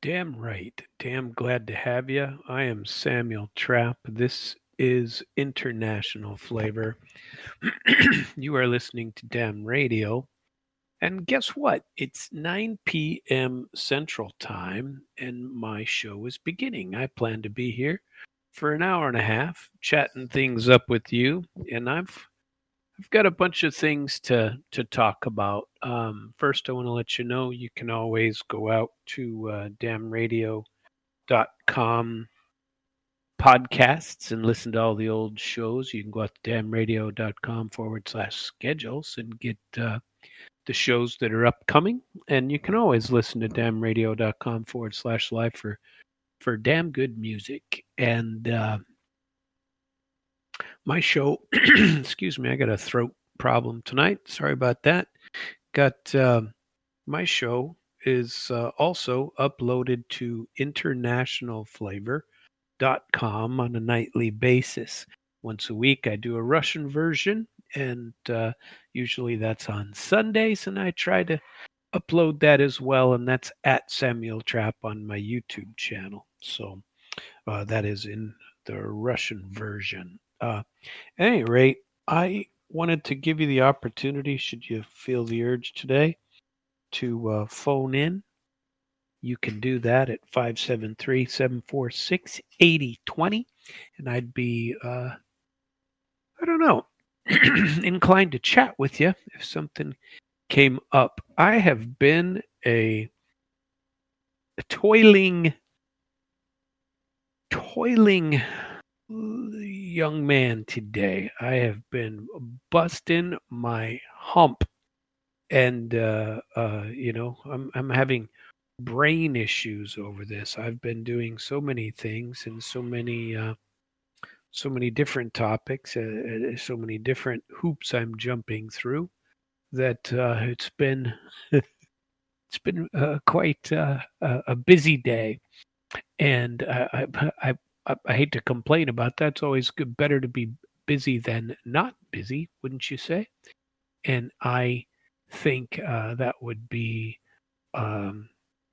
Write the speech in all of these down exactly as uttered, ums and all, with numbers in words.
Damn right. Damn glad to have you. I am Samuel Trapp. This is International Flavor. You are listening to Damn Radio. And guess what? It's nine p.m. Central Time, and my show is beginning. I plan to be here for an hour and a half, chatting things up with you. And I've I've got a bunch of things to to talk about. Um, first, I want to let you know you can always go out to uh, damn radio dot com podcasts and listen to all the old shows. You can go out to damn radio dot com forward slash schedules and get uh, the shows that are upcoming. And you can always listen to damn radio dot com forward slash live for, for damn good music. And uh, my show, excuse me, I got a throat problem tonight. Sorry about that. Got uh, my show is uh, also uploaded to international flavor dot com on a nightly basis. Once a week, I do a Russian version, and uh, usually that's on Sundays, and I try to upload that as well, and that's at Samuel Trapp on my YouTube channel. So uh, that is in the Russian version. Uh, at any rate, I wanted to give you the opportunity, should you feel the urge today, to uh, phone in. You can do that at five seven three, seven four six, eight zero two zero. And I'd be, uh, I don't know, inclined to chat with you if something came up. I have been a, a toiling, toiling young man today. I have been busting my hump. And, uh, uh, you know, I'm, I'm having brain issues over this. I've been doing so many things and so many uh, so many different topics, uh, so many different hoops I'm jumping through that uh, it's been it's been uh, quite uh, a busy day. And I, I I I hate to complain about that. It's always good, better to be busy than not busy, wouldn't you say? And I think uh, that would be um,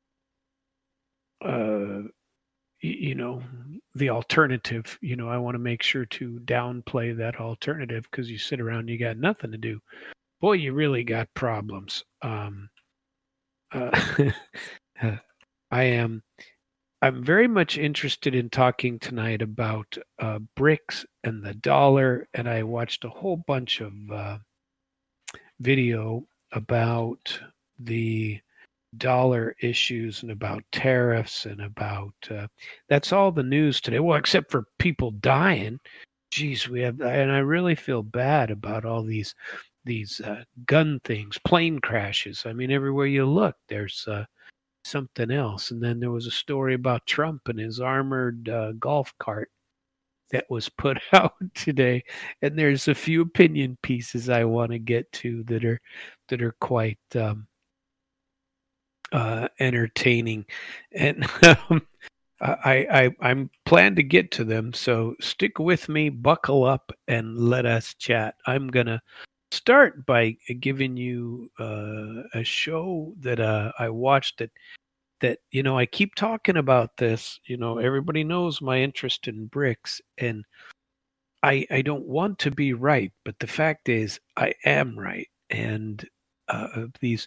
uh, you know, the alternative. You know, I want to make sure to downplay that alternative because you sit around, you got nothing to do. Boy, you really got problems. Um, uh, I am. I'm very much interested in talking tonight about uh, BRICS and the dollar, and I watched a whole bunch of uh, video about the dollar issues and about tariffs and about uh, that's all the news today. Well, except for people dying. Geez, we have, and I really feel bad about all these these uh, gun things, plane crashes. I mean, everywhere you look, there's uh, something else. And then there was a story about Trump and his armored uh, golf cart that was put out today. And there's a few opinion pieces I want to get to that are that are quite um, uh, entertaining, and um, I, I I'm plan to get to them. So stick with me, buckle up, and let us chat. I'm gonna start by giving you uh, a show that uh, I watched that that you know I keep talking about this. You know, everybody knows my interest in BRICS, and I I don't want to be right, but the fact is I am right, and uh, these.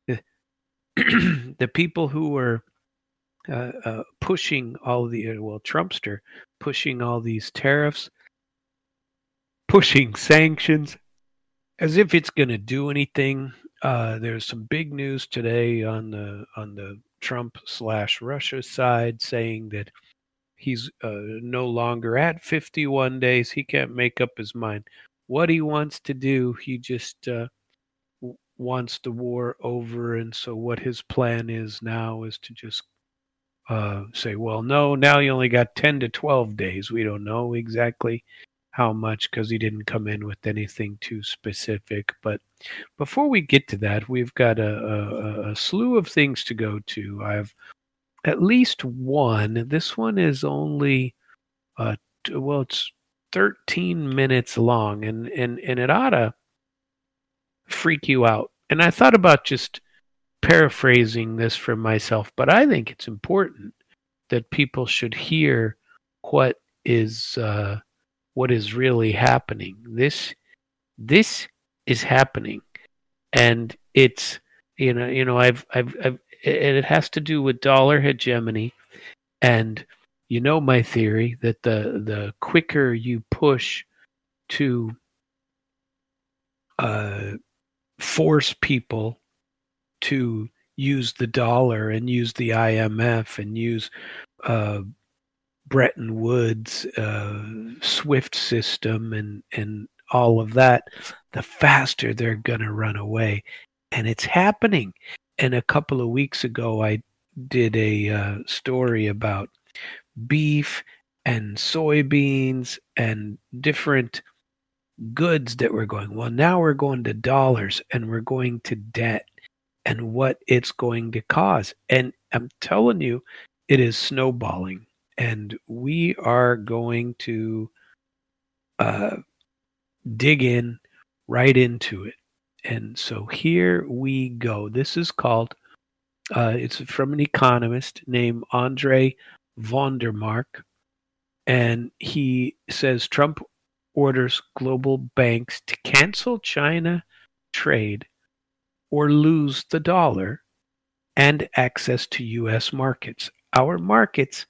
The people who were uh, uh, pushing all the uh, well, Trumpster pushing all these tariffs, pushing sanctions, as if it's going to do anything. Uh, there's some big news today on the on the Trump slash Russia side saying that he's uh, no longer at fifty-one days. He can't make up his mind what he wants to do. He just uh, wants the war over, and so what his plan is now is to just uh, say, well, no, now you only got ten to twelve days. We don't know exactly how much because he didn't come in with anything too specific. But before we get to that, we've got a, a, a slew of things to go to. I have at least one. This one is only, uh, t- well, it's thirteen minutes long, and, and, and it ought to freak you out. And I thought about just paraphrasing this from myself, but I think it's important that people should hear what is uh, what is really happening. This this is happening, and it's you know you know I've I've, I've and it has to do with dollar hegemony, and you know my theory that the the quicker you push to uh, force people to use the dollar and use the I M F and use uh, Bretton Woods, uh, SWIFT system, and and all of that, the faster they're gonna run away, and it's happening. And a couple of weeks ago, I did a uh, story about beef and soybeans and different goods that were going. Well, now we're going to dollars, and we're going to debt, and what it's going to cause. And I'm telling you, it is snowballing. And we are going to uh, dig in right into it. And so here we go. This is called, uh, it's from an economist named Andre Vondermark. And he says Trump orders global banks to cancel China trade or lose the dollar and access to U S markets. Our markets,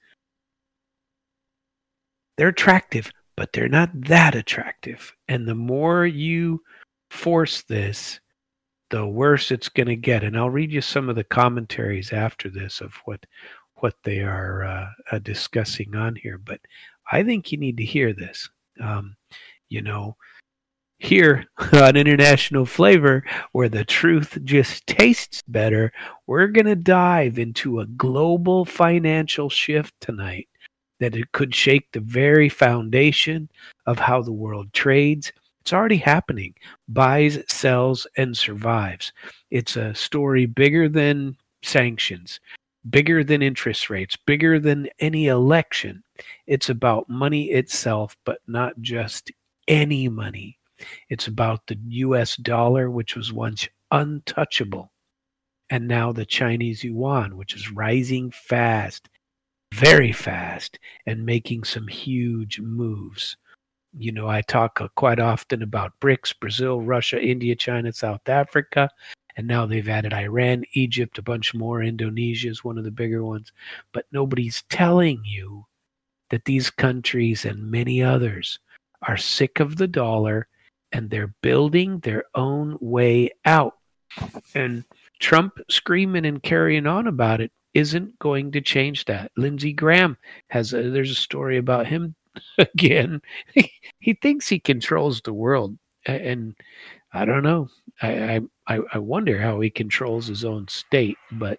they're attractive, but they're not that attractive. And the more you force this, the worse it's going to get. And I'll read you some of the commentaries after this of what what they are uh, uh, discussing on here. But I think you need to hear this. Um, you know, here on International Flavor, where the truth just tastes better, we're going to dive into a global financial shift tonight that it could shake the very foundation of how the world trades. It's already happening. Buys, sells, and survives. It's a story bigger than sanctions, bigger than interest rates, bigger than any election. It's about money itself, but not just any money. It's about the U S dollar, which was once untouchable, and now the Chinese yuan, which is rising fast, very fast, and making some huge moves. You know, I talk uh, quite often about BRICS, Brazil, Russia, India, China, South Africa, and now they've added Iran, Egypt, a bunch more. Indonesia is one of the bigger ones. But nobody's telling you that these countries and many others are sick of the dollar, and they're building their own way out. And Trump screaming and carrying on about it isn't going to change that. Lindsey Graham has a, there's a story about him again. He thinks he controls the world, and I don't know. I, I I wonder how he controls his own state. But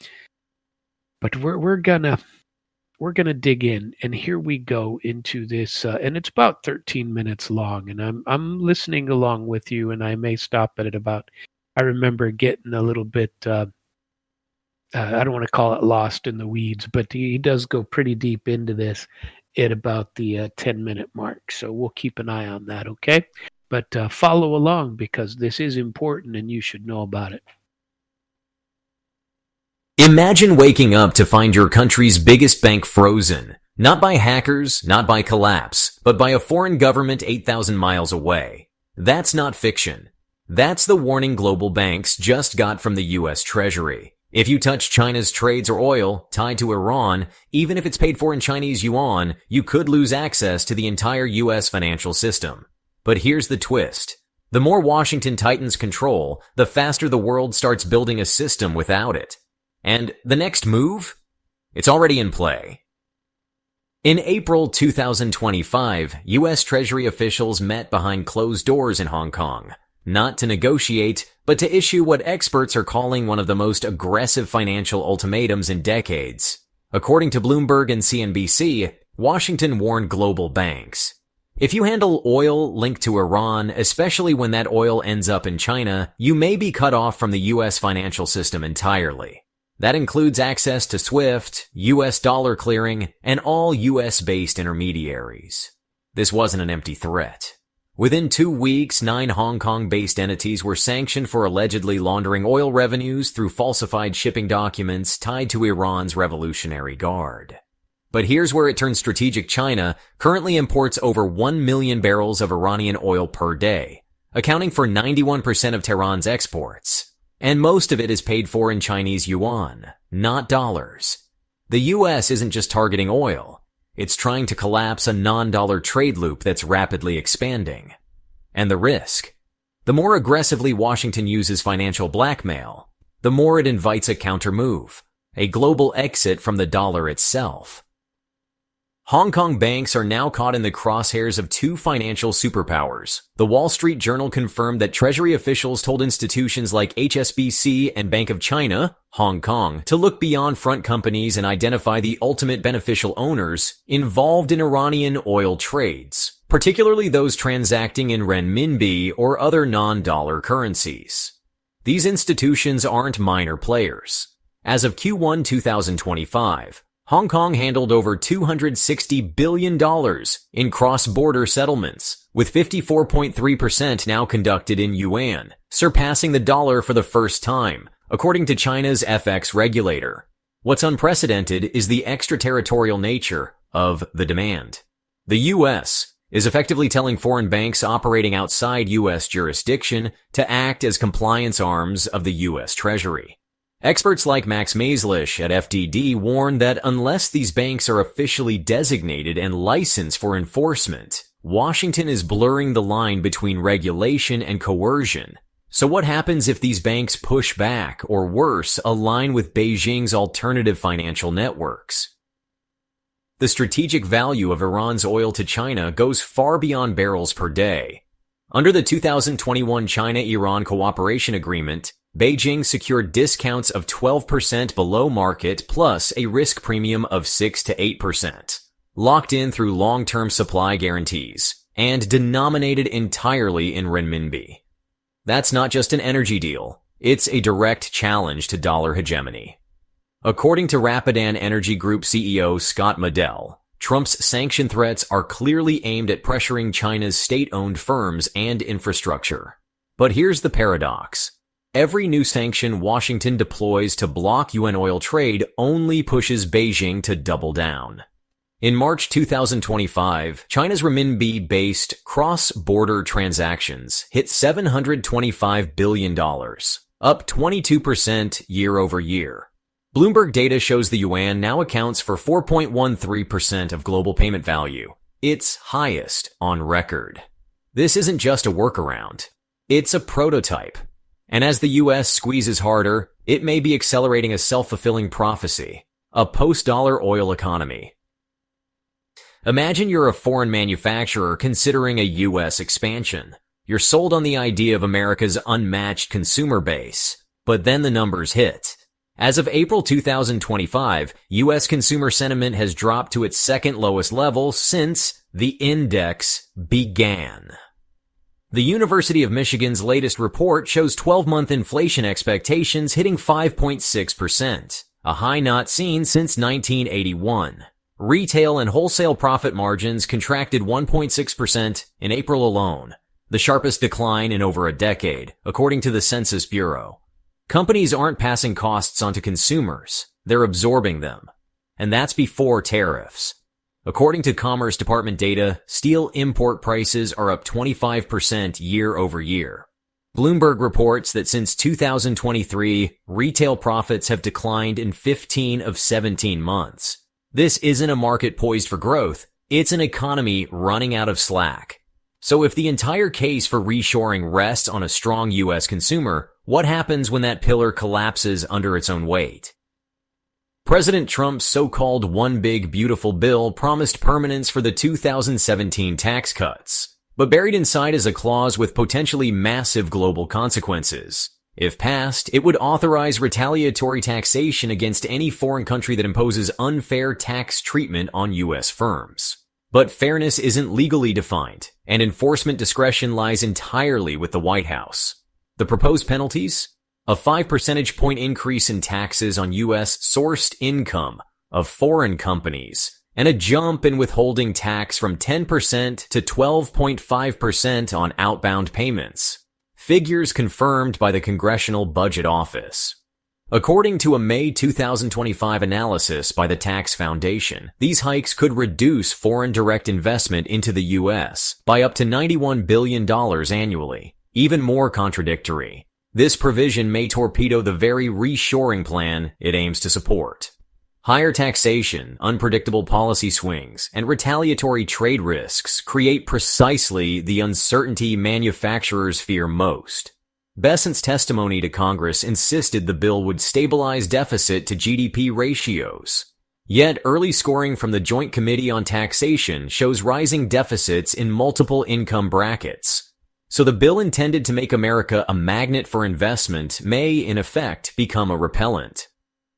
but we're we're gonna we're gonna dig in, and here we go into this. Uh, and it's about thirteen minutes long, and I'm I'm listening along with you, and I may stop at it about. I remember getting a little bit. Uh, Uh, I don't want to call it lost in the weeds, but he, he does go pretty deep into this at about the uh, ten-minute mark. So we'll keep an eye on that, okay? But uh, follow along, because this is important and you should know about it. Imagine waking up to find your country's biggest bank frozen. Not by hackers, not by collapse, but by a foreign government eight thousand miles away. That's not fiction. That's the warning global banks just got from the U S Treasury. If you touch China's trades or oil tied to Iran, even if it's paid for in Chinese yuan, you could lose access to the entire U S financial system. But here's the twist. The more Washington tightens control, the faster the world starts building a system without it. And the next move? It's already in play. In April two thousand twenty-five, U S Treasury officials met behind closed doors in Hong Kong. Not to negotiate, but to issue what experts are calling one of the most aggressive financial ultimatums in decades. According to Bloomberg and C N B C, Washington warned global banks. If you handle oil linked to Iran, especially when that oil ends up in China, you may be cut off from the U S financial system entirely. That includes access to SWIFT, U S dollar clearing, and all U S-based intermediaries. This wasn't an empty threat. Within two weeks, nine Hong Kong-based entities were sanctioned for allegedly laundering oil revenues through falsified shipping documents tied to Iran's Revolutionary Guard. But here's where it turns strategic. China currently imports over one million barrels of Iranian oil per day, accounting for ninety-one percent of Tehran's exports. And most of it is paid for in Chinese yuan, not dollars. The U S isn't just targeting oil. It's trying to collapse a non-dollar trade loop that's rapidly expanding. And the risk? The more aggressively Washington uses financial blackmail, the more it invites a counter-move, a global exit from the dollar itself. Hong Kong banks are now caught in the crosshairs of two financial superpowers. The Wall Street Journal confirmed that Treasury officials told institutions like H S B C and Bank of China, Hong Kong, to look beyond front companies and identify the ultimate beneficial owners involved in Iranian oil trades, particularly those transacting in renminbi or other non-dollar currencies. These institutions aren't minor players. As of Q one twenty twenty-five, Hong Kong handled over two hundred sixty billion dollars in cross-border settlements, with fifty-four point three percent now conducted in yuan, surpassing the dollar for the first time, according to China's F X regulator. What's unprecedented is the extraterritorial nature of the demand. The U S is effectively telling foreign banks operating outside U S jurisdiction to act as compliance arms of the U S Treasury. Experts like Max Maislish at F D D warn that unless these banks are officially designated and licensed for enforcement, Washington is blurring the line between regulation and coercion. So what happens if these banks push back, or worse, align with Beijing's alternative financial networks? The strategic value of Iran's oil to China goes far beyond barrels per day. Under the two thousand twenty-one China-Iran Cooperation Agreement, Beijing secured discounts of twelve percent below market plus a risk premium of six to eight percent, locked in through long-term supply guarantees, and denominated entirely in renminbi. That's not just an energy deal, it's a direct challenge to dollar hegemony. According to Rapidan Energy Group C E O Scott Medell, Trump's sanction threats are clearly aimed at pressuring China's state-owned firms and infrastructure. But here's the paradox. Every new sanction Washington deploys to block U N oil trade only pushes Beijing to double down. In March two thousand twenty-five, China's renminbi-based cross-border transactions hit seven hundred twenty-five billion dollars, up twenty-two percent year over year. Bloomberg data shows the yuan now accounts for four point one three percent of global payment value, its highest on record. This isn't just a workaround. It's a prototype. And as the U S squeezes harder, it may be accelerating a self-fulfilling prophecy, a post-dollar oil economy. Imagine you're a foreign manufacturer considering a U S expansion. You're sold on the idea of America's unmatched consumer base, but then the numbers hit. As of April two thousand twenty-five, U S consumer sentiment has dropped to its second lowest level since the index began. The University of Michigan's latest report shows twelve-month inflation expectations hitting five point six percent, a high not seen since nineteen eighty-one. Retail and wholesale profit margins contracted one point six percent in April alone, the sharpest decline in over a decade, according to the Census Bureau. Companies aren't passing costs onto consumers, they're absorbing them. And that's before tariffs. According to Commerce Department data, steel import prices are up twenty-five percent year over year. Bloomberg reports that since two thousand twenty-three, retail profits have declined in fifteen of seventeen months. This isn't a market poised for growth, it's an economy running out of slack. So if the entire case for reshoring rests on a strong U S consumer, what happens when that pillar collapses under its own weight? President Trump's so-called One Big Beautiful Bill promised permanence for the two thousand seventeen tax cuts, but buried inside is a clause with potentially massive global consequences. If passed, it would authorize retaliatory taxation against any foreign country that imposes unfair tax treatment on U S firms. But fairness isn't legally defined, and enforcement discretion lies entirely with the White House. The proposed penalties? A five percentage point increase in taxes on U S sourced income of foreign companies and a jump in withholding tax from ten percent to twelve point five percent on outbound payments. Figures confirmed by the Congressional Budget Office. According to a May two thousand twenty-five analysis by the Tax Foundation, these hikes could reduce foreign direct investment into the U S by up to ninety-one billion dollars annually. Even more contradictory, this provision may torpedo the very reshoring plan it aims to support. Higher taxation, unpredictable policy swings, and retaliatory trade risks create precisely the uncertainty manufacturers fear most. Bessent's testimony to Congress insisted the bill would stabilize deficit to G D P ratios. Yet early scoring from the Joint Committee on Taxation shows rising deficits in multiple income brackets. So the bill intended to make America a magnet for investment may, in effect, become a repellent.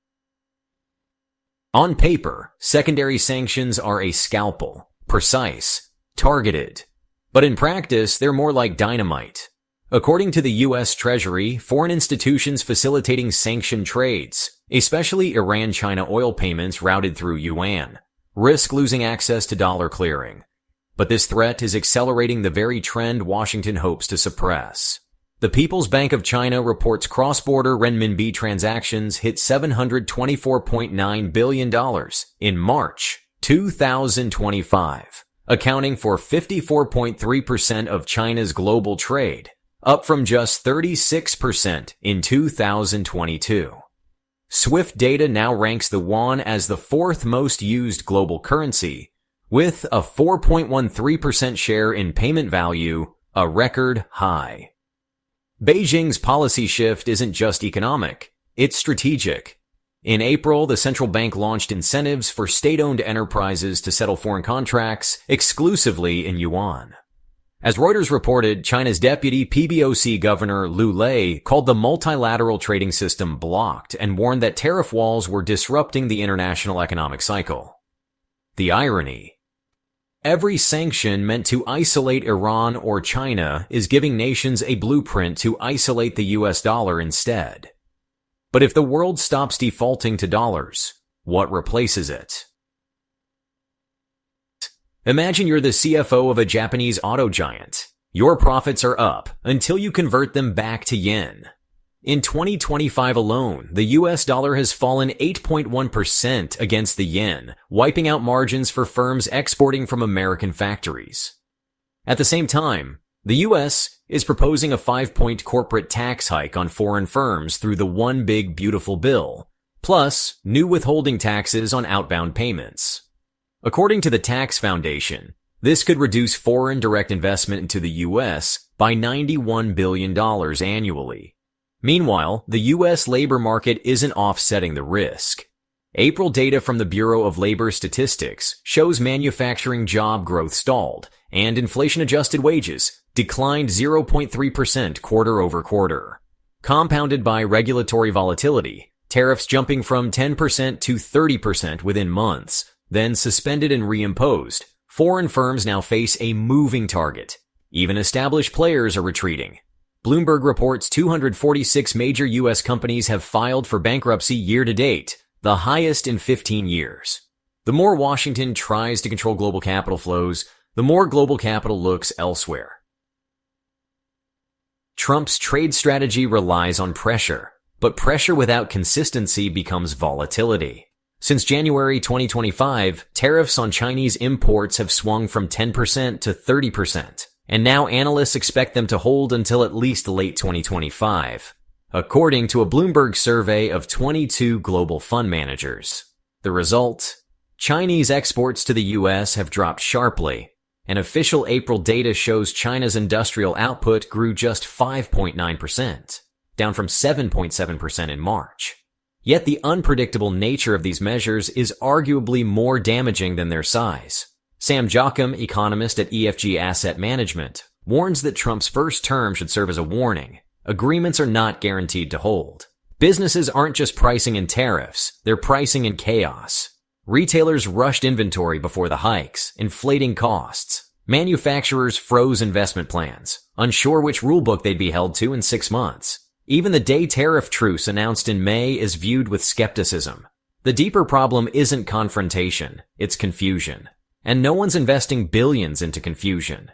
On paper, secondary sanctions are a scalpel, precise, targeted. But in practice, they're more like dynamite. According to the U S Treasury, foreign institutions facilitating sanctioned trades, especially Iran-China oil payments routed through yuan, risk losing access to dollar clearing. But this threat is accelerating the very trend Washington hopes to suppress. The People's Bank of China reports cross-border renminbi transactions hit seven hundred twenty-four point nine billion dollars in March two thousand twenty-five, accounting for fifty-four point three percent of China's global trade, up from just thirty-six percent in two thousand twenty-two. Swift Data now ranks the yuan as the fourth most used global currency, with a four point one three percent share in payment value, a record high. Beijing's policy shift isn't just economic, it's strategic. In April, the central bank launched incentives for state-owned enterprises to settle foreign contracts exclusively in yuan. As Reuters reported, China's deputy P B O C governor Liu Lei called the multilateral trading system blocked and warned that tariff walls were disrupting the international economic cycle. The irony. Every sanction meant to isolate Iran or China is giving nations a blueprint to isolate the U S dollar instead. But if the world stops defaulting to dollars, what replaces it? Imagine you're the C F O of a Japanese auto giant. Your profits are up until you convert them back to yen. In twenty twenty-five alone, the U S dollar has fallen eight point one percent against the yen, wiping out margins for firms exporting from American factories. At the same time, the U S is proposing a five-point corporate tax hike on foreign firms through the One Big Beautiful Bill, plus new withholding taxes on outbound payments. According to the Tax Foundation, this could reduce foreign direct investment into the U S by ninety-one billion dollars annually. Meanwhile, the U S labor market isn't offsetting the risk. April data from the Bureau of Labor Statistics shows manufacturing job growth stalled, and inflation-adjusted wages declined zero point three percent quarter over quarter. Compounded by regulatory volatility, tariffs jumping from ten percent to thirty percent within months, then suspended and reimposed, foreign firms now face a moving target. Even established players are retreating. Bloomberg reports two hundred forty-six major U S companies have filed for bankruptcy year to date, the highest in fifteen years. The more Washington tries to control global capital flows, the more global capital looks elsewhere. Trump's trade strategy relies on pressure, but pressure without consistency becomes volatility. Since January twenty twenty-five, tariffs on Chinese imports have swung from ten percent to thirty percent. And now analysts expect them to hold until at least late twenty twenty-five, according to a Bloomberg survey of twenty-two global fund managers. The result? Chinese exports to the U S have dropped sharply, and official April data shows China's industrial output grew just five point nine percent, down from seven point seven percent in March. Yet the unpredictable nature of these measures is arguably more damaging than their size. Sam Jocham, economist at E F G Asset Management, warns that Trump's first term should serve as a warning. Agreements are not guaranteed to hold. Businesses aren't just pricing in tariffs, they're pricing in chaos. Retailers rushed inventory before the hikes, inflating costs. Manufacturers froze investment plans, unsure which rulebook they'd be held to in six months. Even the day tariff truce announced in May is viewed with skepticism. The deeper problem isn't confrontation, it's confusion. And no one's investing billions into confusion.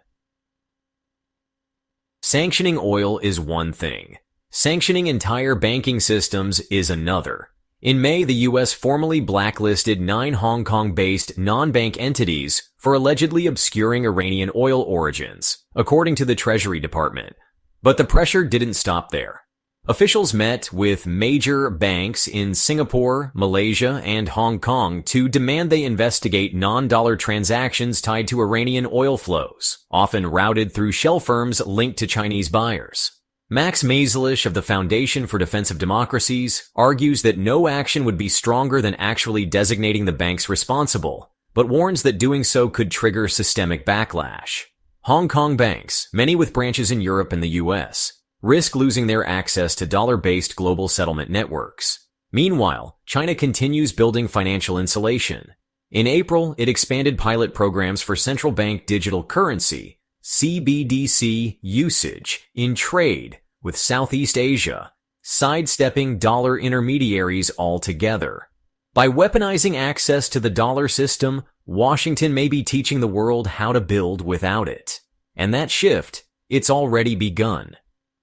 Sanctioning oil is one thing. Sanctioning entire banking systems is another. In May, the U S formally blacklisted nine Hong Kong-based non-bank entities for allegedly obscuring Iranian oil origins, according to the Treasury Department. But the pressure didn't stop there. Officials met with major banks in Singapore, Malaysia, and Hong Kong to demand they investigate non-dollar transactions tied to Iranian oil flows, often routed through shell firms linked to Chinese buyers. Max Maiselish of the Foundation for Defense of Democracies argues that no action would be stronger than actually designating the banks responsible, but warns that doing so could trigger systemic backlash. Hong Kong banks, many with branches in Europe and the U S, risk losing their access to dollar-based global settlement networks. Meanwhile, China continues building financial insulation. In April, it expanded pilot programs for central bank digital currency, C B D C, usage in trade with Southeast Asia, sidestepping dollar intermediaries altogether. By weaponizing access to the dollar system, Washington may be teaching the world how to build without it. And that shift, it's already begun.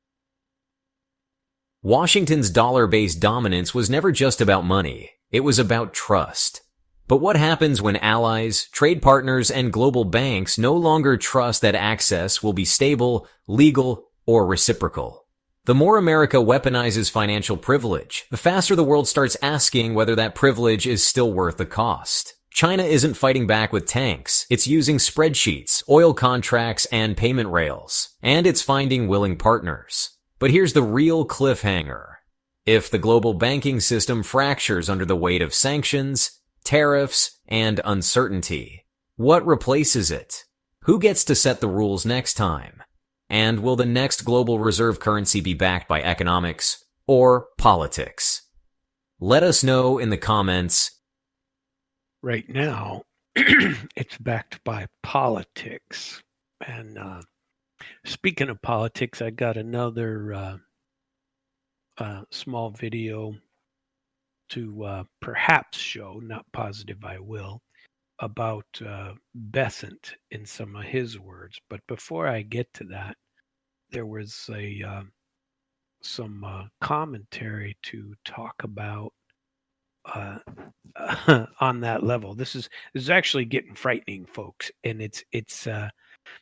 Washington's dollar-based dominance was never just about money. It was about trust. But what happens when allies, trade partners, and global banks no longer trust that access will be stable, legal, or reciprocal? The more America weaponizes financial privilege, the faster the world starts asking whether that privilege is still worth the cost. China isn't fighting back with tanks. It's using spreadsheets, oil contracts, and payment rails. And it's finding willing partners. But here's the real cliffhanger. If the global banking system fractures under the weight of sanctions, tariffs, and uncertainty, what replaces it? Who gets to set the rules next time? And will the next global reserve currency be backed by economics or politics? Let us know in the comments. Right now, it's backed by politics. And uh, speaking of politics, I got another uh, uh, small video to uh, perhaps show, not positive I will, about uh, Bessent in some of his words. But before I get to that, there was a uh, some uh, commentary to talk about uh, on that level. This is this is actually getting frightening, folks, and it's it's uh,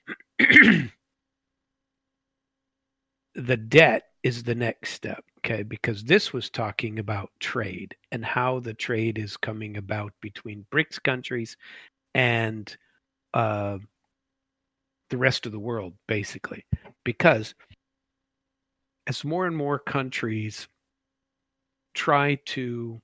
the debt is the next step, okay? Because this was talking about trade and how the trade is coming about between BRICS countries and uh, the rest of the world, basically. Because as more and more countries try to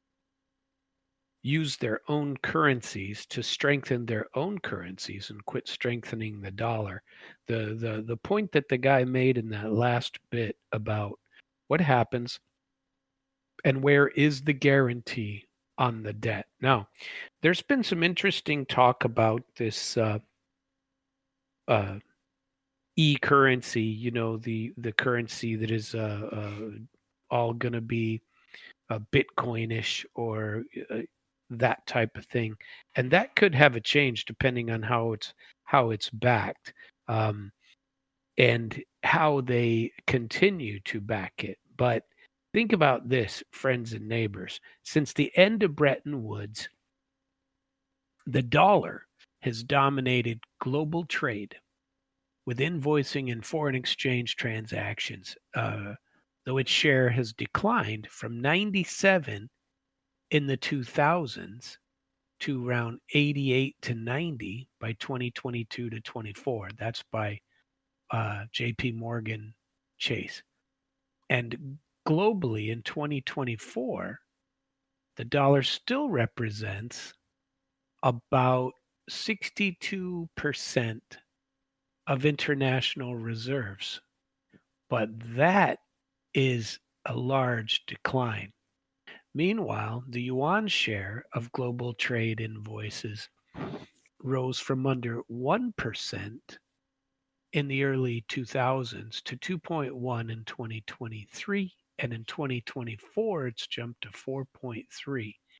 use their own currencies to strengthen their own currencies and quit strengthening the dollar. The the the point that the guy made in that last bit about what happens and where is the guarantee on the debt. Now, there's been some interesting talk about this uh, uh, e-currency, you know, the the currency that is uh, uh, all going to be uh, Bitcoinish or uh, that type of thing, and that could have a change depending on how it's how it's backed um, and how they continue to back it. But think about this, friends and neighbors. Since the end of Bretton Woods, the dollar has dominated global trade with invoicing and foreign exchange transactions, uh, though its share has declined from ninety-seven in the two thousands to around eighty-eight to ninety by twenty twenty-two to twenty-four. That's by uh, J P Morgan Chase. And globally in twenty twenty-four, the dollar still represents about sixty-two percent of international reserves. But that is a large decline. Meanwhile, the yuan share of global trade invoices rose from under one percent in the early two thousands to two point one in twenty twenty-three, and in twenty twenty-four it's jumped to four point three.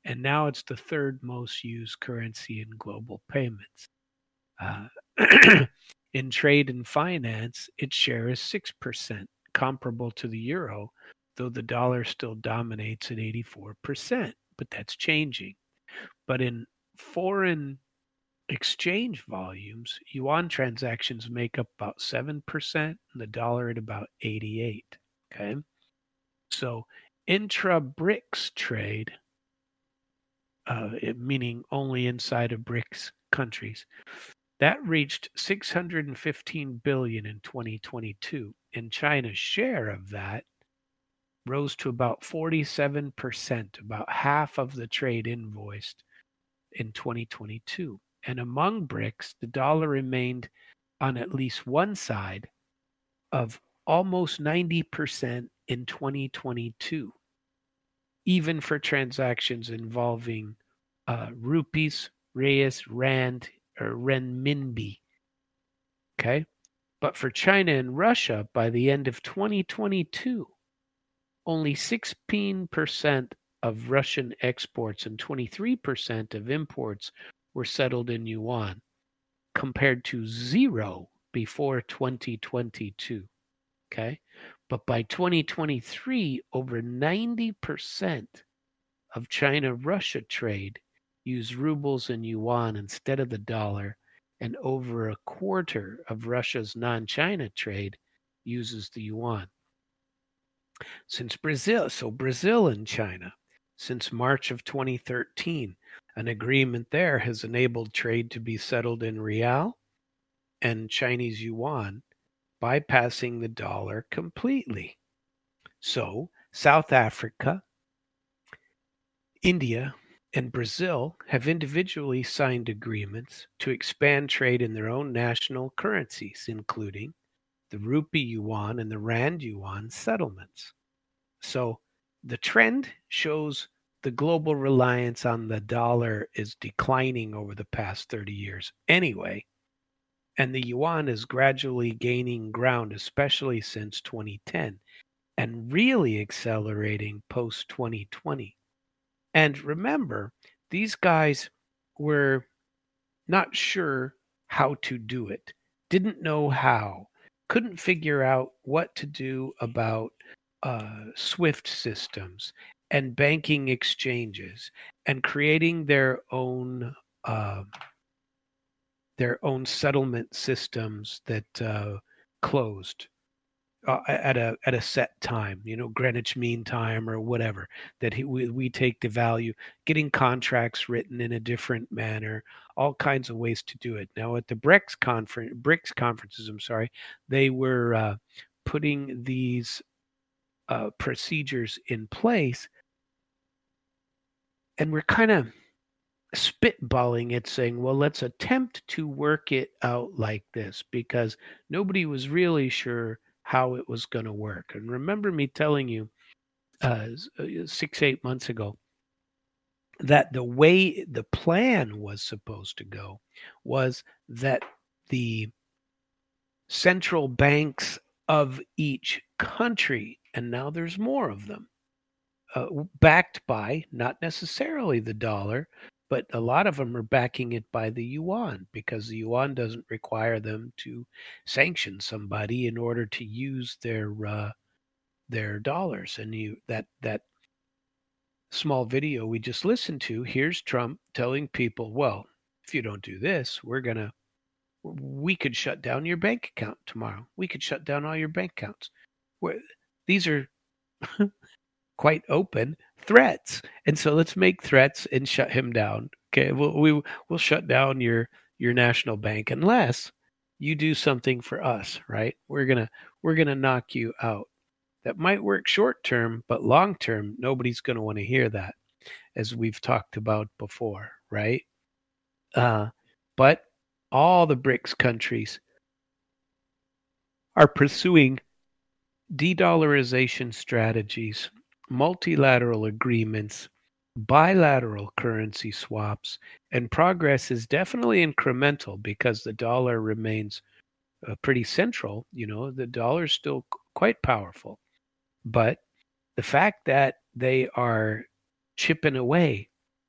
and now it's the third most used currency in global payments. Uh, in trade and finance, its share is six percent, comparable to the euro, though the dollar still dominates at eighty-four percent, but that's changing. But in foreign exchange volumes, yuan transactions make up about seven percent and the dollar at about eighty-eight. Okay. So intra-BRICS trade, uh, it, meaning only inside of BRICS countries, that reached six hundred fifteen billion in twenty twenty-two, and China's share of that rose to about forty-seven percent, about half of the trade invoiced in twenty twenty-two. And among BRICS, the dollar remained on at least one side of almost ninety percent in twenty twenty-two, even for transactions involving uh, rupees, reais, rand, or renminbi. Okay? But for China and Russia, by the end of twenty twenty-two, only sixteen percent of Russian exports and twenty-three percent of imports were settled in yuan, compared to zero before twenty twenty-two. Okay? But by twenty twenty-three, over ninety percent of China-Russia trade used rubles and yuan instead of the dollar, and over a quarter of Russia's non-China trade uses the yuan. Since Brazil, so Brazil and China, since March of twenty thirteen, an agreement there has enabled trade to be settled in real and Chinese yuan, bypassing the dollar completely. So South Africa, India, and Brazil have individually signed agreements to expand trade in their own national currencies, including the rupee yuan and the rand yuan settlements. So the trend shows the global reliance on the dollar is declining over the past thirty years anyway, and the yuan is gradually gaining ground, especially since twenty ten, and really accelerating post twenty twenty. And remember, these guys were not sure how to do it, didn't know how, couldn't figure out what to do about uh, SWIFT systems and banking exchanges and creating their own uh, their own settlement systems that uh, closed uh, at a at a set time, you know, Greenwich Mean Time or whatever. That he, we we take the value, getting contracts written in a different manner, all kinds of ways to do it. Now at the BRICS conference, BRICS conferences, I'm sorry, they were uh, putting these uh, procedures in place, and we're kind of spitballing it, saying, well, let's attempt to work it out like this, because nobody was really sure how it was going to work. And remember me telling you uh, six, eight months ago that the way the plan was supposed to go was that the central banks of each country, and now there's more of them, uh, backed by not necessarily the dollar, but a lot of them are backing it by the yuan, because the yuan doesn't require them to sanction somebody in order to use their uh, their dollars. And you that that small video we just listened to, here's Trump telling people, well, if you don't do this, we're gonna we could shut down your bank account tomorrow. We could shut down all your bank accounts. Where these are quite open threats, and so let's make threats and shut him down. Okay, we'll we, we'll shut down your your national bank unless you do something for us, right? We're gonna we're gonna knock you out. That might work short term, but long term, nobody's gonna want to hear that, as we've talked about before, right? Uh, but all the BRICS countries are pursuing de-dollarization strategies, multilateral agreements, bilateral currency swaps, and progress is definitely incremental because the dollar remains uh, pretty central. You know, the dollar is still quite powerful. But the fact that they are chipping away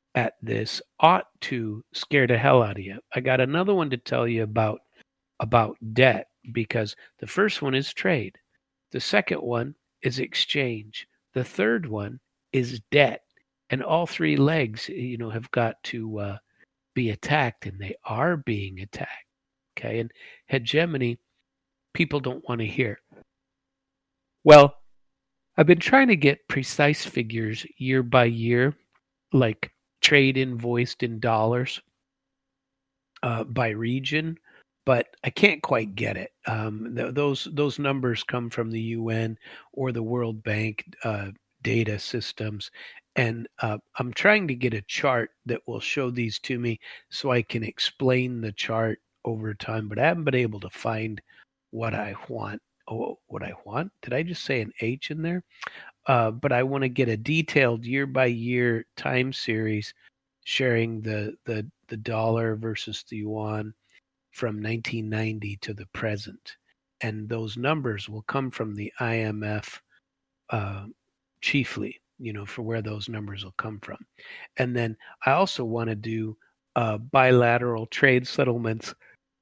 at this ought to scare the hell out of you. I got another one to tell you about about debt, because the first one is trade. The second one is exchange. The third one is debt. And all three legs, you know, have got to uh, be attacked, and they are being attacked. Okay. And hegemony, people don't want to hear. Well, I've been trying to get precise figures year by year, like trade invoiced in dollars uh, by region, but I can't quite get it. Um, th- those those numbers come from the U N or the World Bank uh, data systems, and uh, I'm trying to get a chart that will show these to me so I can explain the chart over time. But I haven't been able to find what I want. Oh, what I want? Did I just say an H in there? Uh, but I want to get a detailed year by year time series sharing the the the dollar versus the yuan from nineteen ninety to the present, and those numbers will come from the I M F uh, chiefly. You know, for where those numbers will come from, and then I also want to do uh, bilateral trade settlements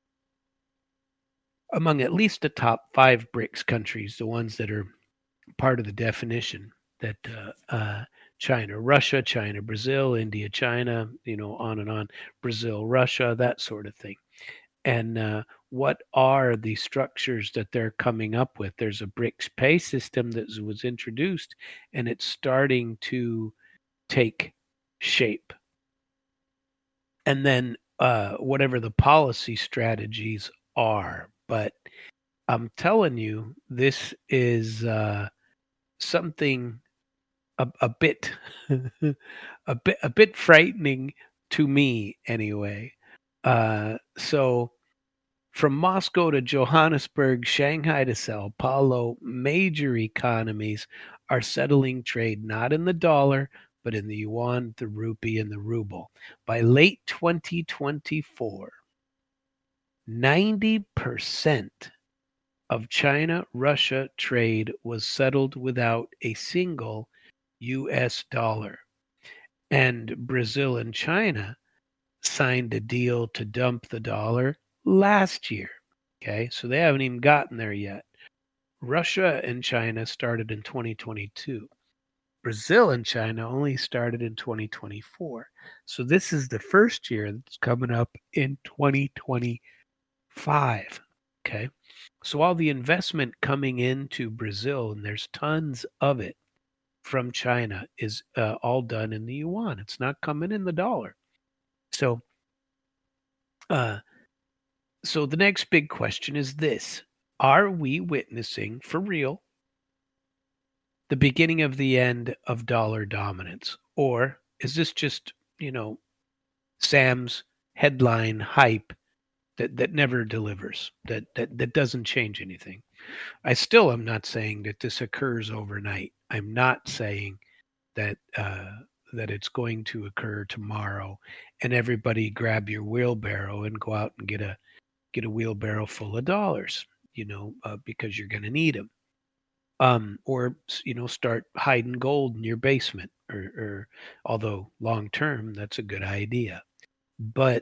among at least the top five BRICS countries, the ones that are part of the definition that uh, uh, China, Russia, China, Brazil, India, China, you know, on and on, Brazil, Russia, that sort of thing. And uh, what are the structures that they're coming up with? There's a BRICS pay system that was introduced, and it's starting to take shape. And then uh, whatever the policy strategies are. But I'm telling you, this is uh, something a, a bit a bit a bit frightening to me anyway. Uh, so from Moscow to Johannesburg, Shanghai to Sao Paulo, major economies are settling trade not in the dollar, but in the yuan, the rupee, and the ruble. By late twenty twenty-four, ninety percent of China-Russia trade was settled without a single U S dollar. And Brazil and China signed a deal to dump the dollar last year. Okay, so they haven't even gotten there yet. Russia and China started in twenty twenty-two. Brazil and China only started in twenty twenty-four. So this is the first year that's coming up in twenty twenty-five. Okay, so all the investment coming into Brazil, and there's tons of it from China, is uh, all done in the yuan. It's not coming in the dollar. So, uh, so the next big question is this: are we witnessing, for real, the beginning of the end of dollar dominance, or is this just, you know, Sam's headline hype that that never delivers, that that that doesn't change anything? I still am not saying that this occurs overnight. I'm not saying that uh, that it's going to occur tomorrow, and everybody grab your wheelbarrow and go out and get a get a wheelbarrow full of dollars, you know, uh, because you're going to need them, um, or you know, start hiding gold in your basement, or, or although long term that's a good idea, but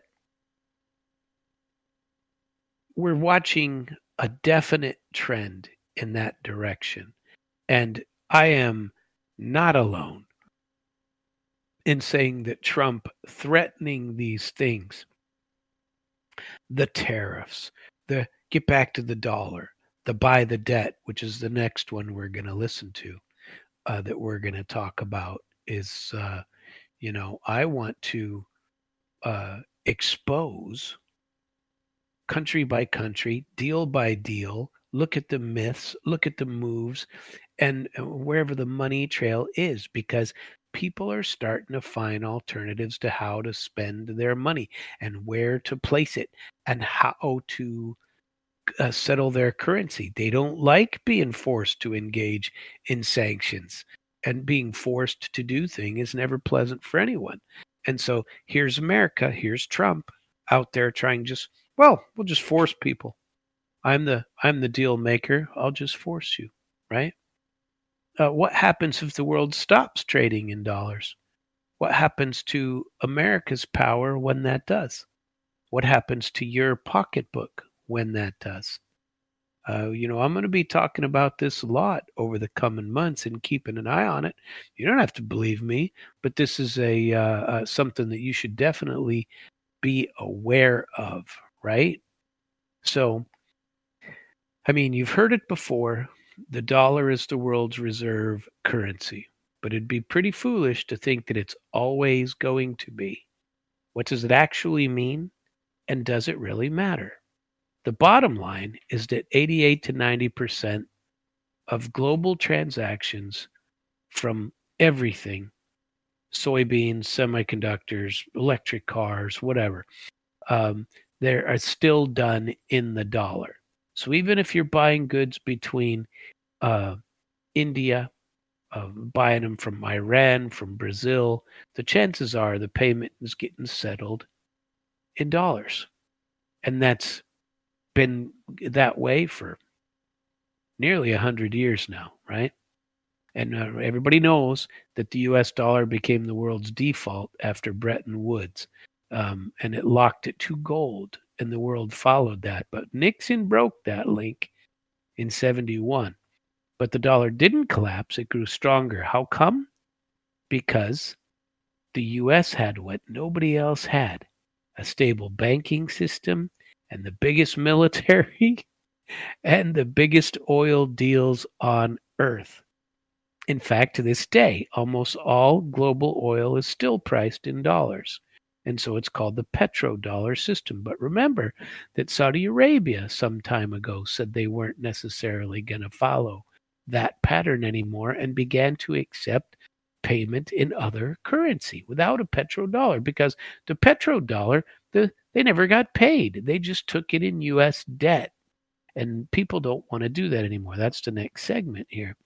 we're watching a definite trend in that direction, and I am not alone in saying that Trump threatening these things, the tariffs, the get back to the dollar, the buy the debt, which is the next one we're going to listen to, uh, that we're going to talk about, is, uh, you know, I want to uh, expose country by country, deal by deal, look at the myths, look at the moves, and wherever the money trail is, because people are starting to find alternatives to how to spend their money and where to place it and how to uh, settle their currency. They don't like being forced to engage in sanctions, and being forced to do things is never pleasant for anyone. And so here's America, here's Trump out there trying just, well, we'll just force people. I'm the I'm the deal maker. I'll just force you, right? Uh, what happens if the world stops trading in dollars? What happens to America's power when that does? What happens to your pocketbook when that does? Uh, you know, I'm going to be talking about this a lot over the coming months and keeping an eye on it. You don't have to believe me, but this is a uh, uh, something that you should definitely be aware of, right? So, I mean, you've heard it before. The dollar is the world's reserve currency, but it'd be pretty foolish to think that it's always going to be. What does it actually mean? And does it really matter? The bottom line is that eighty-eight to ninety percent of global transactions from everything, soybeans, semiconductors, electric cars, whatever, um, they are still done in the dollar. So even if you're buying goods between uh, India, uh, buying them from Iran, from Brazil, the chances are the payment is getting settled in dollars. And that's been that way for nearly one hundred years now, right? And uh, everybody knows that the U S dollar became the world's default after Bretton Woods, um, and it locked it to gold, and the world followed that. But Nixon broke that link in seventy-one. But the dollar didn't collapse. It grew stronger. How come? Because the U S had what nobody else had, a stable banking system and the biggest military and the biggest oil deals on earth. In fact, to this day, almost all global oil is still priced in dollars. And so it's called the petrodollar system. But remember that Saudi Arabia some time ago said they weren't necessarily going to follow that pattern anymore and began to accept payment in other currency without a petrodollar, because the petrodollar, the, they never got paid. They just took it in U S debt. And people don't want to do that anymore. That's the next segment here.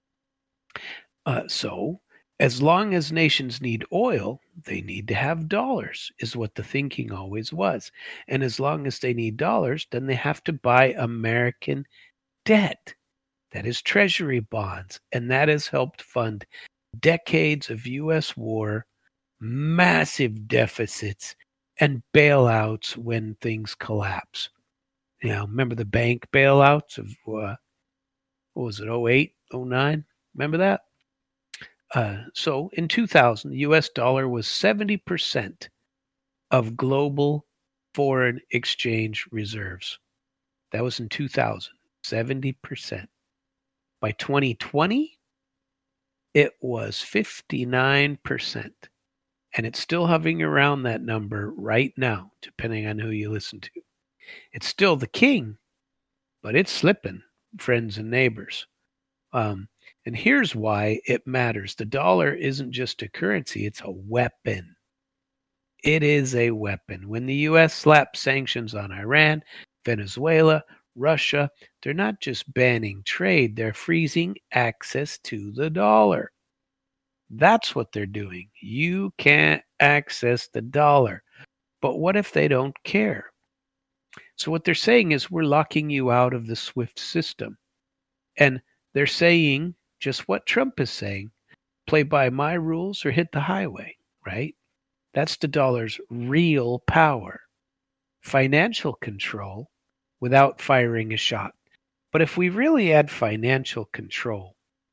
Uh, so as long as nations need oil, they need to have dollars, is what the thinking always was. And as long as they need dollars, then they have to buy American debt. That is treasury bonds. And that has helped fund decades of U S war, massive deficits, and bailouts when things collapse. You know, remember the bank bailouts of, uh, what was it, oh eight, oh nine? Remember that? Uh, so in two thousand, the U S dollar was seventy percent of global foreign exchange reserves. That was in two thousand, seventy percent. By twenty twenty, it was fifty-nine percent. And it's still hovering around that number right now, depending on who you listen to. It's still the king, but it's slipping, friends and neighbors. Um, and here's why it matters. The dollar isn't just a currency, it's a weapon. It is a weapon. When the U S slaps sanctions on Iran, Venezuela, Russia, they're not just banning trade, they're freezing access to the dollar. That's what they're doing. You can't access the dollar. But what if they don't care? So what they're saying is, we're locking you out of the SWIFT system. And they're saying just what Trump is saying: play by my rules or hit the highway, right? That's the dollar's real power. Financial control without firing a shot. But if we really had financial control,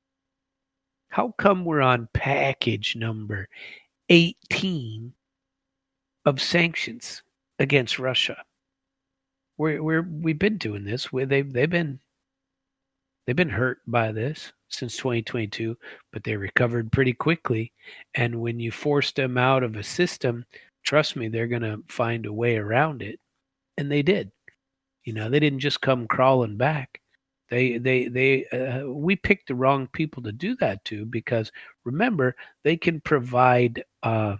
how come we're on package number eighteen of sanctions against Russia? We're, we're, we've been doing this. Where they've, they've been they've been hurt by this since twenty twenty-two, but they recovered pretty quickly. And when you force them out of a system, trust me, they're going to find a way around it. And they did. You know, they didn't just come crawling back. They, they, they, uh, we picked the wrong people to do that to, because remember, they can provide uh,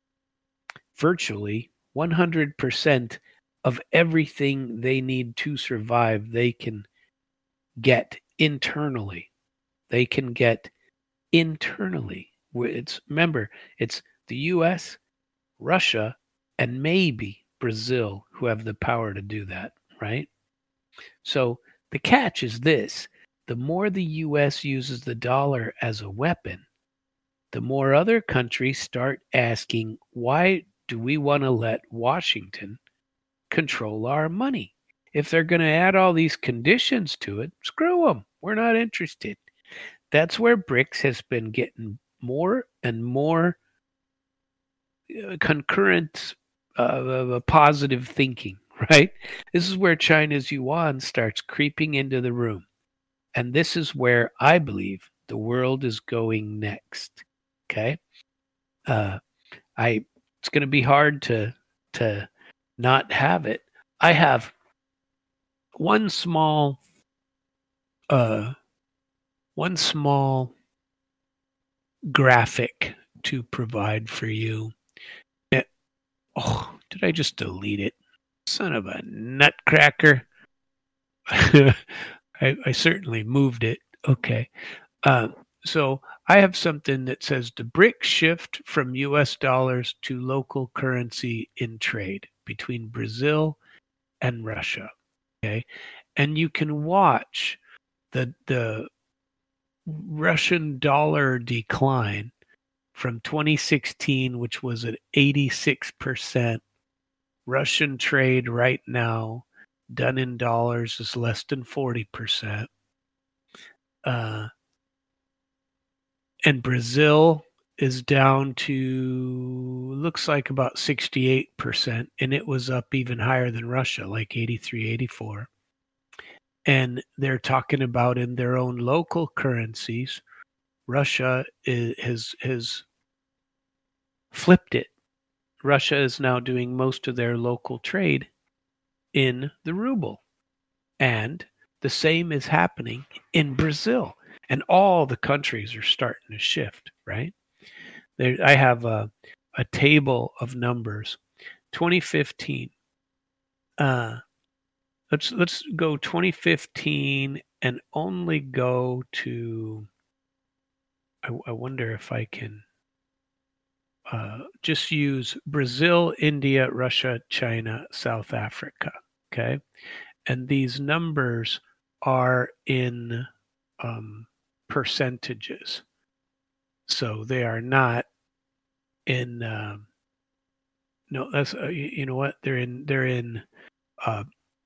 virtually one hundred percent of everything they need to survive. They can get internally. They can get internally. It's, remember, it's the U S, Russia, and maybe Brazil who have the power to do that, right? So the catch is this: the more the U S uses the dollar as a weapon, the more other countries start asking, why do we want to let Washington control our money? If they're going to add all these conditions to it, screw them. We're not interested. That's where BRICS has been getting more and more uh, concurrent uh, positive thinking, right? This is where China's yuan starts creeping into the room. And this is where I believe the world is going next. Okay? Uh, I it's going to be hard to to not have it. I have one small uh one small graphic to provide for you. It, oh, did I just delete it? Son of a nutcracker. I, I certainly moved it. Okay. Uh, so I have something that says the BRICS shift from U S dollars to local currency in trade between Brazil and Russia. Okay. And you can watch the the Russian dollar decline from twenty sixteen, which was at eighty-six percent. Russian trade right now, done in dollars, is less than forty percent. Uh, and Brazil is down to, looks like about sixty-eight percent, and it was up even higher than Russia, like eighty-three, eighty-four. And they're talking about in their own local currencies, Russia is, has has flipped it. Russia is now doing most of their local trade in the ruble. And the same is happening in Brazil. And all the countries are starting to shift, right? There, I have a, a table of numbers. twenty fifteen. Uh, let's let's go twenty fifteen and only go to. I, I wonder if I can uh, just use Brazil, India, Russia, China, South Africa. Okay, and these numbers are in um, percentages, so they are not in. Um, no, that's uh, you, you know what they're in. They're in uh,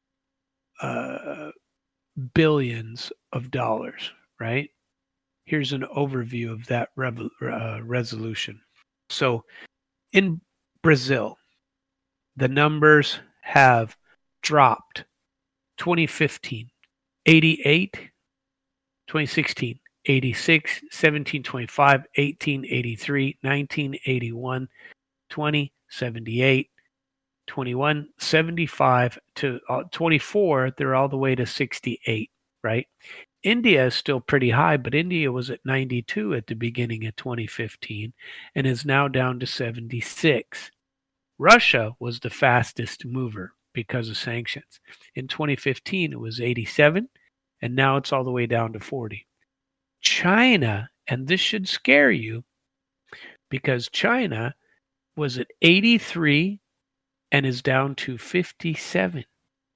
uh, billions of dollars, right? Here's an overview of that rev- uh, resolution. So in Brazil, the numbers have dropped. twenty fifteen, eighty-eight, twenty sixteen, eighty-six, seventeen twenty-five, eighteen eighty-three, nineteen eighty-one, twenty seventy-eight, twenty-one seventy-five to uh, twenty-four, they're all the way to sixty-eight, right? India is still pretty high, but India was at ninety-two at the beginning of twenty fifteen and is now down to seventy-six. Russia was the fastest mover because of sanctions. In twenty fifteen, it was eighty-seven, and now it's all the way down to forty. China, and this should scare you, because China was at eighty-three and is down to fifty-seven.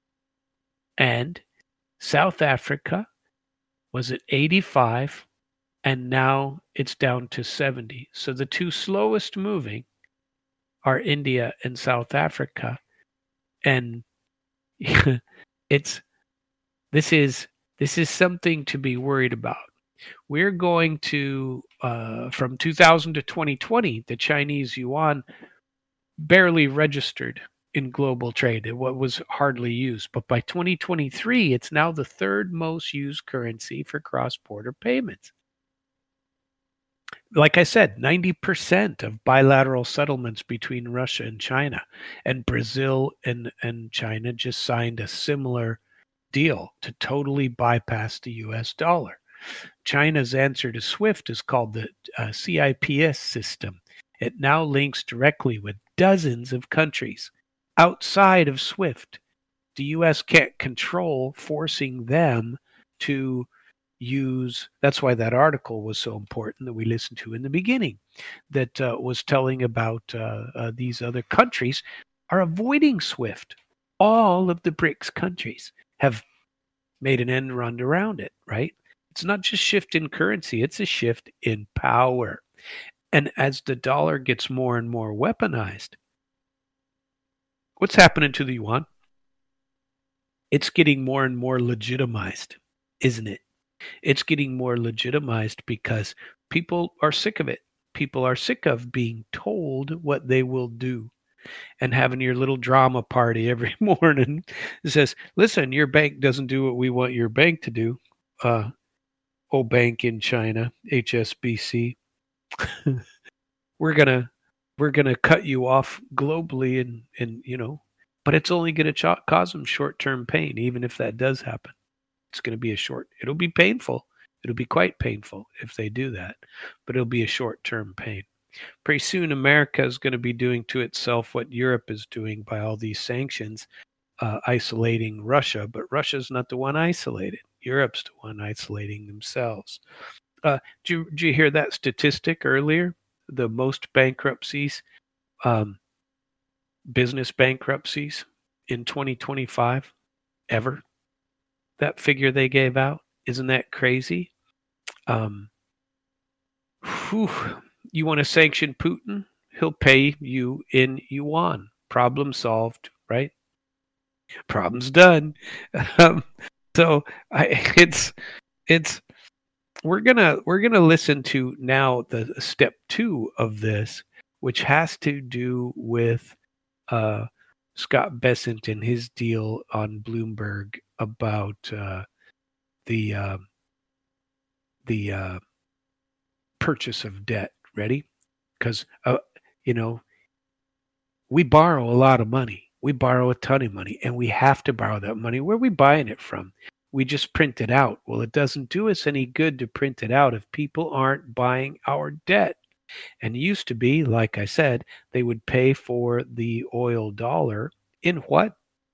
And South Africa was at eighty-five, and now it's down to seventy. So the two slowest moving are India and South Africa. And it's this is this is something to be worried about. We're going to uh, from two thousand to twenty twenty, the Chinese yuan barely registered in global trade. It was hardly used. But by twenty twenty-three, it's now the third most used currency for cross-border payments. Like I said, ninety percent of bilateral settlements between Russia and China, and Brazil and, and China just signed a similar deal to totally bypass the U S dollar. China's answer to SWIFT is called the uh, C I P S system. It now links directly with dozens of countries outside of SWIFT. The U S can't control forcing them to use. That's why that article was so important that we listened to in the beginning, that uh, was telling about uh, uh, these other countries are avoiding SWIFT. All of the BRICS countries have made an end run around it, right? It's not just shift in currency, it's a shift in power. And as the dollar gets more and more weaponized, what's happening to the yuan? It's getting more and more legitimized, isn't it? It's getting more legitimized because people are sick of it. People are sick of being told what they will do and having your little drama party every morning that says, listen, your bank doesn't do what we want your bank to do. Uh, oh, bank in China, H S B C. we're gonna we're gonna cut you off globally, and and you know, but it's only gonna ch- cause them short-term pain. Even if that does happen, it's gonna be a short. It'll be painful. It'll be quite painful if they do that, but it'll be a short-term pain. Pretty soon, America is going to be doing to itself what Europe is doing by all these sanctions, uh, isolating Russia. But Russia's not the one isolated. Europe's the one isolating themselves. Uh, did you, did you hear that statistic earlier? The most bankruptcies, um, business bankruptcies in twenty twenty-five ever. That figure they gave out. Isn't that crazy? Um, whew. You want to sanction Putin? He'll pay you in yuan. Problem solved, right? Problem's done. Um, so I, it's it's we're gonna we're gonna listen to now the step two of this, which has to do with uh, Scott Bessent and his deal on Bloomberg about uh, the uh, the uh, purchase of debt. Ready? Because, uh, you know, we borrow a lot of money. We borrow a ton of money, and we have to borrow that money. Where are we buying it from? We just print it out. Well, it doesn't do us any good to print it out if people aren't buying our debt. And it used to be, like I said, they would pay for the oil dollar in what?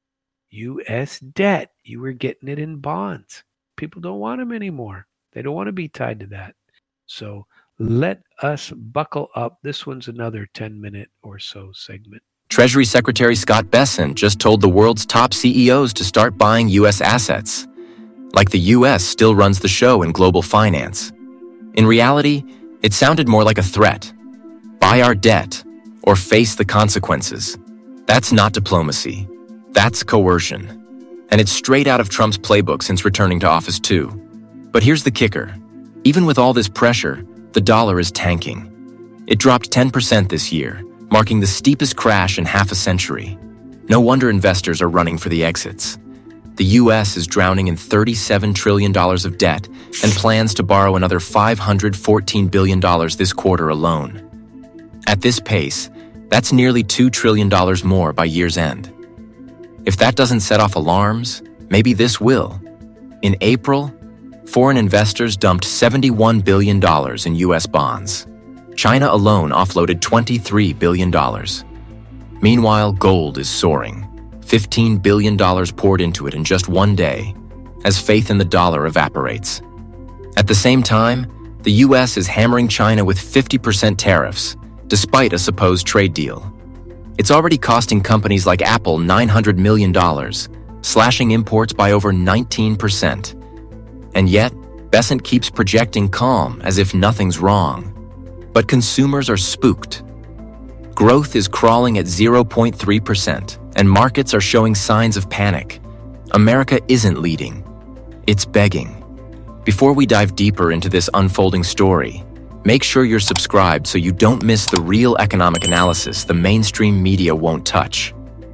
U S debt. You were getting it in bonds. People don't want them anymore. They don't want to be tied to that. So let us buckle up. This one's another ten minute or so segment. Treasury Secretary Scott Bessent just told the world's top C E Os to start buying U S assets. Like the U S still runs the show in global finance. In reality, it sounded more like a threat. Buy our debt or face the consequences. That's not diplomacy. That's coercion. And it's straight out of Trump's playbook since returning to office too. But here's the kicker. Even with all this pressure, the dollar is tanking. It dropped ten percent this year, marking the steepest crash in half a century. No wonder investors are running for the exits. The U S is drowning in thirty-seven trillion dollars of debt and plans to borrow another five hundred fourteen billion dollars this quarter alone. At this pace, that's nearly two trillion dollars more by year's end. If that doesn't set off alarms, maybe this will. In April, foreign investors dumped seventy-one billion dollars in U S bonds. China alone offloaded twenty-three billion dollars. Meanwhile, gold is soaring. fifteen billion dollars poured into it in just one day, as faith in the dollar evaporates. At the same time, the U S is hammering China with fifty percent tariffs, despite a supposed trade deal. It's already costing companies like Apple nine hundred million dollars, slashing imports by over nineteen percent. And yet, Bessent keeps projecting calm as if nothing's wrong. But consumers are spooked. Growth is crawling at zero point three percent, and markets are showing signs of panic. America isn't leading. It's begging. Before we dive deeper into this unfolding story, make sure you're subscribed so you don't miss the real economic analysis the mainstream media won't touch.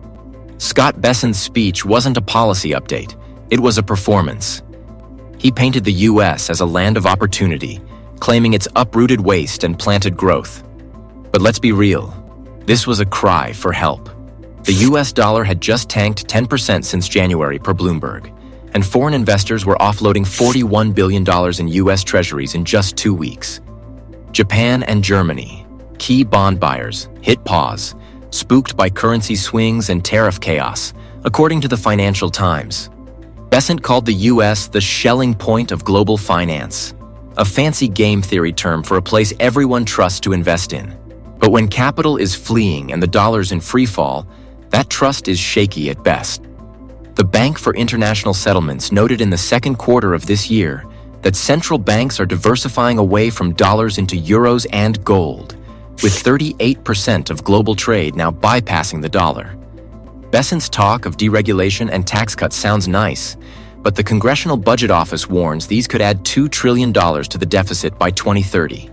Scott Bessent's speech wasn't a policy update. It was a performance. He painted the U S as a land of opportunity, claiming it's uprooted waste and planted growth. But let's be real. This was a cry for help. The U S dollar had just tanked ten percent since January per Bloomberg, and foreign investors were offloading forty-one billion dollars in U S treasuries in just two weeks. Japan and Germany, key bond buyers, hit pause, spooked by currency swings and tariff chaos, according to the Financial Times. Bessent called the U S the shelling point of global finance, a fancy game theory term for a place everyone trusts to invest in. But when capital is fleeing and the dollar's in free fall, that trust is shaky at best. The Bank for International Settlements noted in the second quarter of this year that central banks are diversifying away from dollars into euros and gold, with thirty-eight percent of global trade now bypassing the dollar. Bessent's talk of deregulation and tax cuts sounds nice, but the Congressional Budget Office warns these could add two trillion dollars to the deficit by twenty thirty.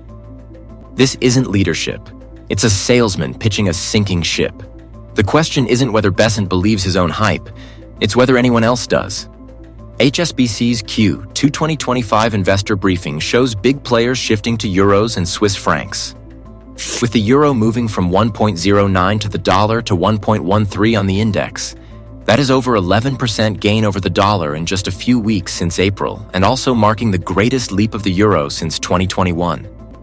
This isn't leadership. It's a salesman pitching a sinking ship. The question isn't whether Bessent believes his own hype, it's whether anyone else does. H S B C's Q two twenty twenty-five investor briefing shows big players shifting to euros and Swiss francs. With the euro moving from one point zero nine to the dollar to one point one three on the index, that is over eleven percent gain over the dollar in just a few weeks since April, and also marking the greatest leap of the euro since twenty twenty-one.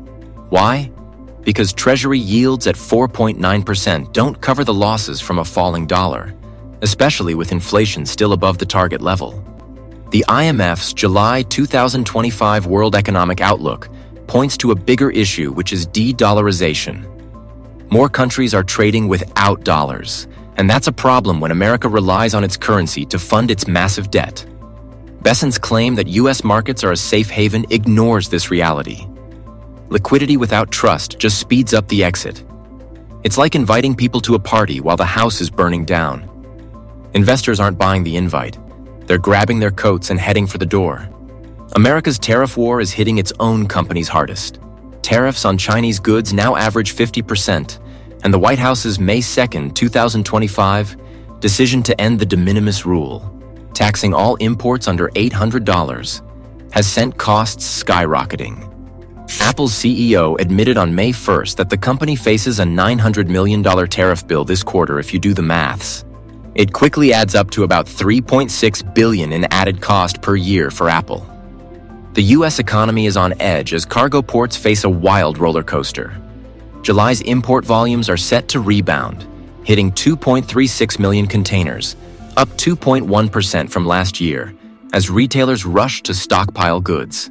Why? Because Treasury yields at four point nine percent don't cover the losses from a falling dollar, especially with inflation still above the target level. The I M F's July two thousand twenty-five World Economic Outlook points to a bigger issue, which is de-dollarization. More countries are trading without dollars, and that's a problem when America relies on its currency to fund its massive debt. Bessent's claim that U S markets are a safe haven ignores this reality. Liquidity without trust just speeds up the exit. It's like inviting people to a party while the house is burning down. Investors aren't buying the invite. They're grabbing their coats and heading for the door. America's tariff war is hitting its own companies hardest. Tariffs on Chinese goods now average fifty percent, and the White House's May second, two thousand twenty-five decision to end the de minimis rule, taxing all imports under eight hundred dollars, has sent costs skyrocketing. Apple's C E O admitted on May first that the company faces a nine hundred million dollars tariff bill this quarter if you do the maths. It quickly adds up to about three point six billion dollars in added cost per year for Apple. The U S economy is on edge as cargo ports face a wild roller coaster. July's import volumes are set to rebound, hitting two point three six million containers, up two point one percent from last year, as retailers rush to stockpile goods.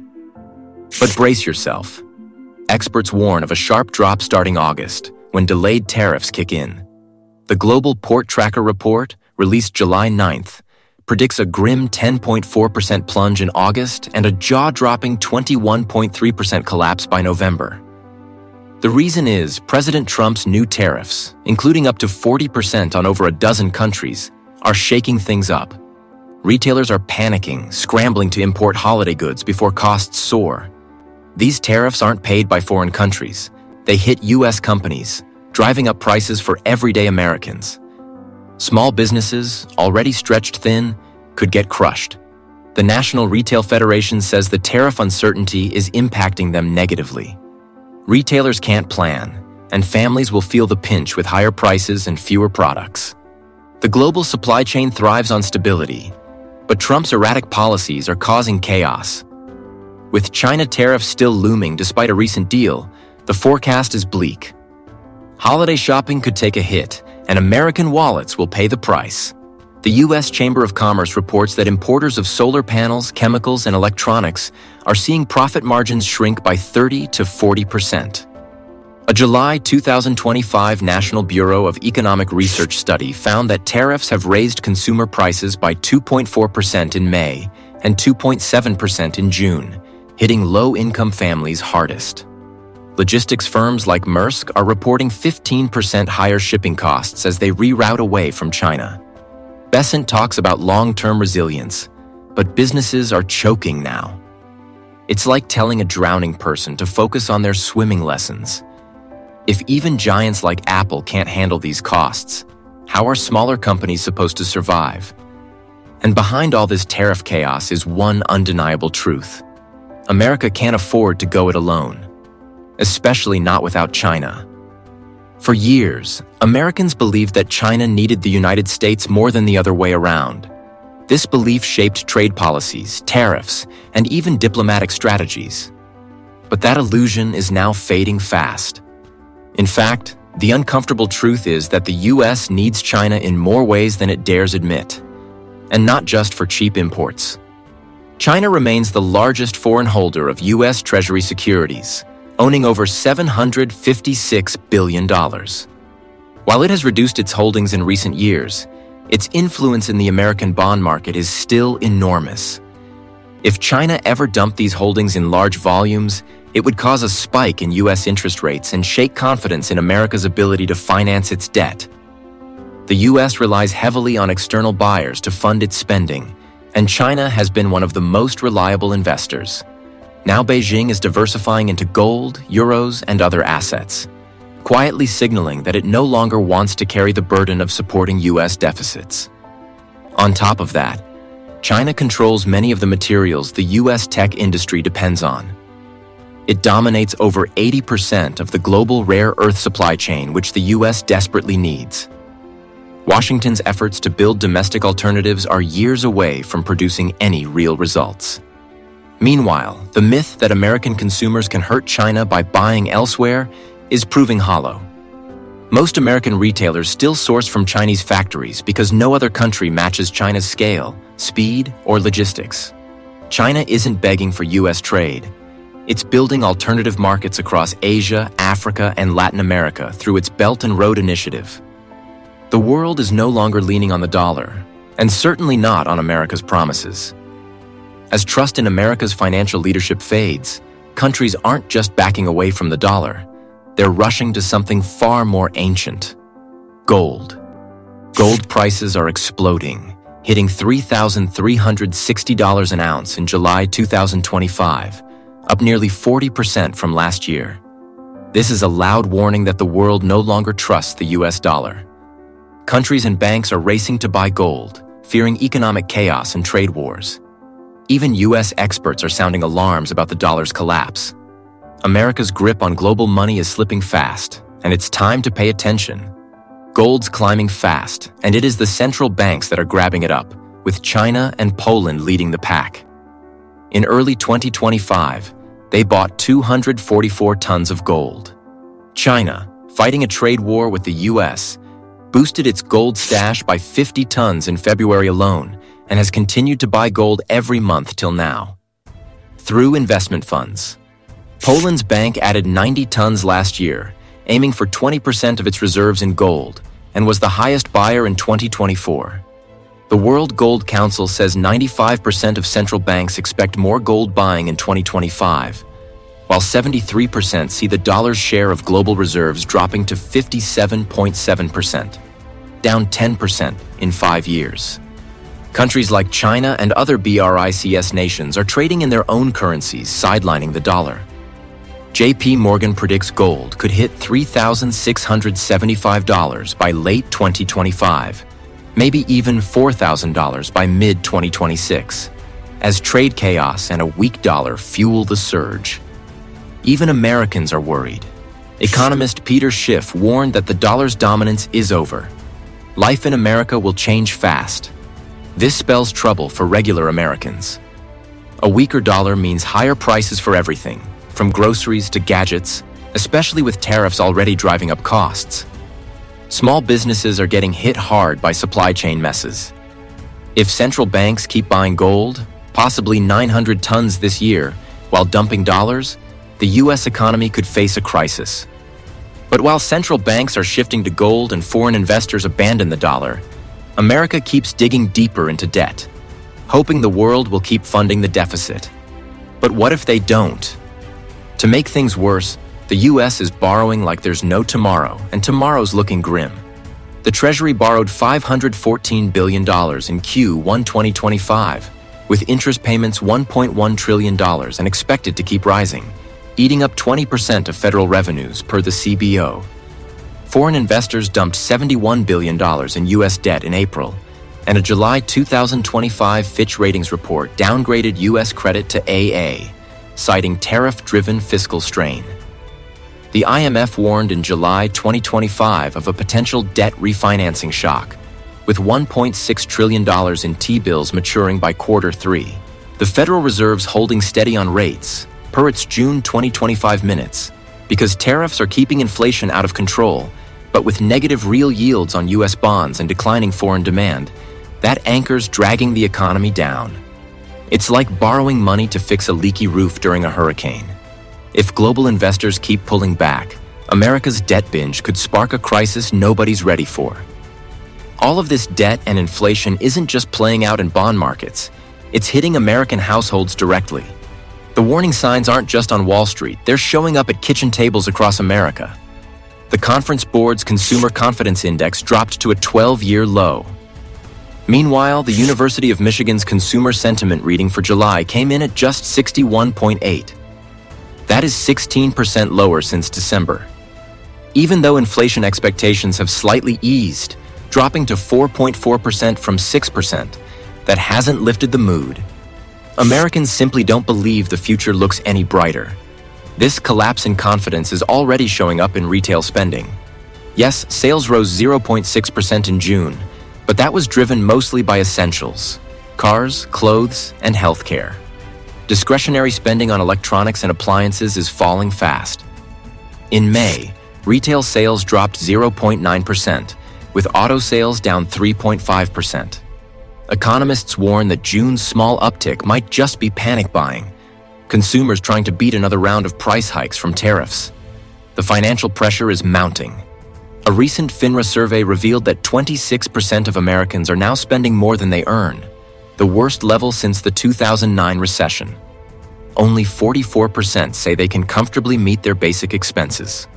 But brace yourself. Experts warn of a sharp drop starting August, when delayed tariffs kick in. The Global Port Tracker report, released July ninth, predicts a grim ten point four percent plunge in August and a jaw-dropping twenty-one point three percent collapse by November. The reason is President Trump's new tariffs, including up to forty percent on over a dozen countries, are shaking things up. Retailers are panicking, scrambling to import holiday goods before costs soar. These tariffs aren't paid by foreign countries. They hit U S companies, driving up prices for everyday Americans. Small businesses, already stretched thin, could get crushed. The National Retail Federation says the tariff uncertainty is impacting them negatively. Retailers can't plan, and families will feel the pinch with higher prices and fewer products. The global supply chain thrives on stability, but Trump's erratic policies are causing chaos. With China tariffs still looming despite a recent deal, the forecast is bleak. Holiday shopping could take a hit, and American wallets will pay the price. The U S Chamber of Commerce reports that importers of solar panels, chemicals, and electronics are seeing profit margins shrink by thirty to forty percent. A July two thousand twenty-five National Bureau of Economic Research study found that tariffs have raised consumer prices by two point four percent in May and two point seven percent in June, hitting low-income families hardest. Logistics firms like Maersk are reporting fifteen percent higher shipping costs as they reroute away from China. Bessent talks about long-term resilience, but businesses are choking now. It's like telling a drowning person to focus on their swimming lessons. If even giants like Apple can't handle these costs, how are smaller companies supposed to survive? And behind all this tariff chaos is one undeniable truth. America can't afford to go it alone, especially not without China. For years, Americans believed that China needed the United States more than the other way around. This belief shaped trade policies, tariffs, and even diplomatic strategies. But that illusion is now fading fast. In fact, the uncomfortable truth is that the U S needs China in more ways than it dares admit, and not just for cheap imports. China remains the largest foreign holder of U S Treasury securities, owning over seven hundred fifty-six billion dollars. While it has reduced its holdings in recent years, its influence in the American bond market is still enormous. If China ever dumped these holdings in large volumes, it would cause a spike in U S interest rates and shake confidence in America's ability to finance its debt. The U S relies heavily on external buyers to fund its spending, and China has been one of the most reliable investors. Now Beijing is diversifying into gold, euros, and other assets, quietly signaling that it no longer wants to carry the burden of supporting U S deficits. On top of that, China controls many of the materials the U S tech industry depends on. It dominates over eighty percent of the global rare earth supply chain, which the U S desperately needs. Washington's efforts to build domestic alternatives are years away from producing any real results. Meanwhile, the myth that American consumers can hurt China by buying elsewhere is proving hollow. Most American retailers still source from Chinese factories because no other country matches China's scale, speed, or logistics. China isn't begging for U S trade. It's building alternative markets across Asia, Africa, and Latin America through its Belt and Road Initiative. The world is no longer leaning on the dollar, and certainly not on America's promises. As trust in America's financial leadership fades, countries aren't just backing away from the dollar. They're rushing to something far more ancient: gold. Gold prices are exploding, hitting three thousand three hundred sixty dollars an ounce in July two thousand twenty-five, up nearly forty percent from last year. This is a loud warning that the world no longer trusts the U S dollar. Countries and banks are racing to buy gold, fearing economic chaos and trade wars. Even U S experts are sounding alarms about the dollar's collapse. America's grip on global money is slipping fast, and it's time to pay attention. Gold's climbing fast, and it is the central banks that are grabbing it up, with China and Poland leading the pack. In early twenty twenty-five, they bought two hundred forty-four tons of gold. China, fighting a trade war with the U S, boosted its gold stash by fifty tons in February alone and has continued to buy gold every month till now. Through investment funds, Poland's bank added ninety tons last year, aiming for twenty percent of its reserves in gold, and was the highest buyer in twenty twenty-four. The World Gold Council says ninety-five percent of central banks expect more gold buying in twenty twenty-five, while seventy-three percent see the dollar's share of global reserves dropping to fifty-seven point seven percent, down ten percent in five years. Countries like China and other BRICS nations are trading in their own currencies, sidelining the dollar. J P Morgan predicts gold could hit three thousand six hundred seventy-five dollars by late twenty twenty-five, maybe even four thousand dollars by mid twenty twenty-six, as trade chaos and a weak dollar fuel the surge. Even Americans are worried. Economist Peter Schiff warned that the dollar's dominance is over. Life in America will change fast. This spells trouble for regular Americans. A weaker dollar means higher prices for everything, from groceries to gadgets, especially with tariffs already driving up costs. Small businesses are getting hit hard by supply chain messes. If central banks keep buying gold, possibly nine hundred tons this year, while dumping dollars, the U S economy could face a crisis. But while central banks are shifting to gold and foreign investors abandon the dollar, America keeps digging deeper into debt, hoping the world will keep funding the deficit. But what if they don't? To make things worse, the U S is borrowing like there's no tomorrow, and tomorrow's looking grim. The Treasury borrowed five hundred fourteen billion dollars in Q one twenty twenty-five, with interest payments one point one trillion dollars and expected to keep rising, eating up twenty percent of federal revenues per the C B O. Foreign investors dumped seventy-one billion dollars in U S debt in April, and a July two thousand twenty-five Fitch Ratings report downgraded U S credit to A A, citing tariff-driven fiscal strain. The I M F warned in July twenty twenty-five of a potential debt refinancing shock, with one point six trillion dollars in T-bills maturing by quarter three. The Federal Reserve's holding steady on rates, per its June twenty twenty-five minutes, because tariffs are keeping inflation out of control, but with negative real yields on U S bonds and declining foreign demand, that anchor's dragging the economy down. It's like borrowing money to fix a leaky roof during a hurricane. If global investors keep pulling back, America's debt binge could spark a crisis nobody's ready for. All of this debt and inflation isn't just playing out in bond markets, It's hitting American households directly. The warning signs aren't just on Wall Street, they're showing up at kitchen tables across America. The Conference Board's Consumer Confidence Index dropped to a twelve-year low. Meanwhile, the University of Michigan's consumer sentiment reading for July came in at just sixty-one point eight. That is sixteen percent lower since December. Even though inflation expectations have slightly eased, dropping to four point four percent from six percent, that hasn't lifted the mood. Americans simply don't believe the future looks any brighter. This collapse in confidence is already showing up in retail spending. Yes, sales rose zero point six percent in June, but that was driven mostly by essentials: cars, clothes, and healthcare. Discretionary spending on electronics and appliances is falling fast. In May, retail sales dropped zero point nine percent, with auto sales down three point five percent. Economists warn that June's small uptick might just be panic buying, consumers trying to beat another round of price hikes from tariffs. The financial pressure is mounting. A recent FINRA survey revealed that twenty-six percent of Americans are now spending more than they earn, the worst level since the two thousand nine recession. Only forty-four percent say they can comfortably meet their basic expenses.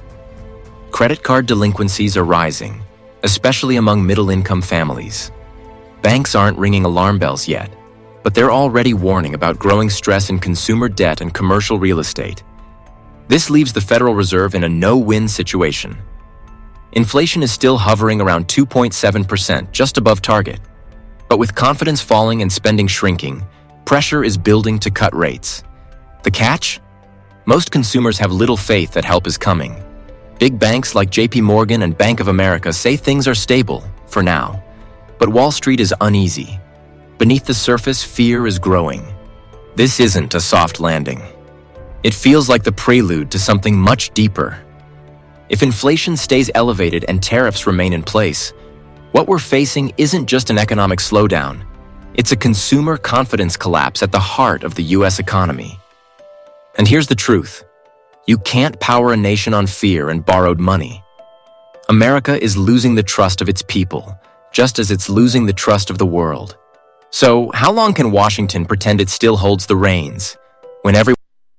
Credit card delinquencies are rising, especially among middle-income families. Banks aren't ringing alarm bells yet, but they're already warning about growing stress in consumer debt and commercial real estate. This leaves the Federal Reserve in a no-win situation. Inflation is still hovering around two point seven percent, just above target. But with confidence falling and spending shrinking, pressure is building to cut rates. The catch? Most consumers have little faith that help is coming. Big banks like J P Morgan and Bank of America say things are stable, for now. But Wall Street is uneasy. Beneath the surface, fear is growing. This isn't a soft landing. It feels like the prelude to something much deeper. If inflation stays elevated and tariffs remain in place, what we're facing isn't just an economic slowdown. It's a consumer confidence collapse at the heart of the U S economy. And here's the truth. You can't power a nation on fear and borrowed money. America is losing the trust of its people, just as it's losing the trust of the world. So, how long can Washington pretend it still holds the reins when every...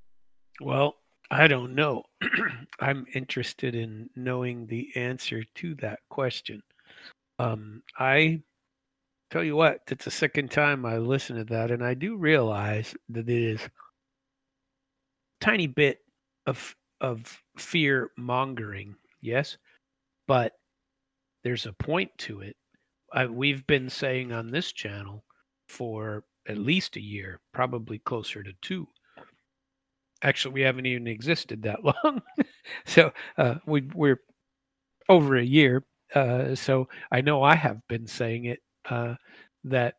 Well, I don't know. I'm interested in knowing the answer to that question. Um, I tell you what, it's the second time I listen to that, and I do realize that it is a tiny bit of of fear mongering, yes, but there's a point to it. I, we've been saying on this channel for at least a year, probably closer to two. Actually, we haven't even existed that long. so uh, we, we're over a year. Uh, so I know I have been saying it, uh, that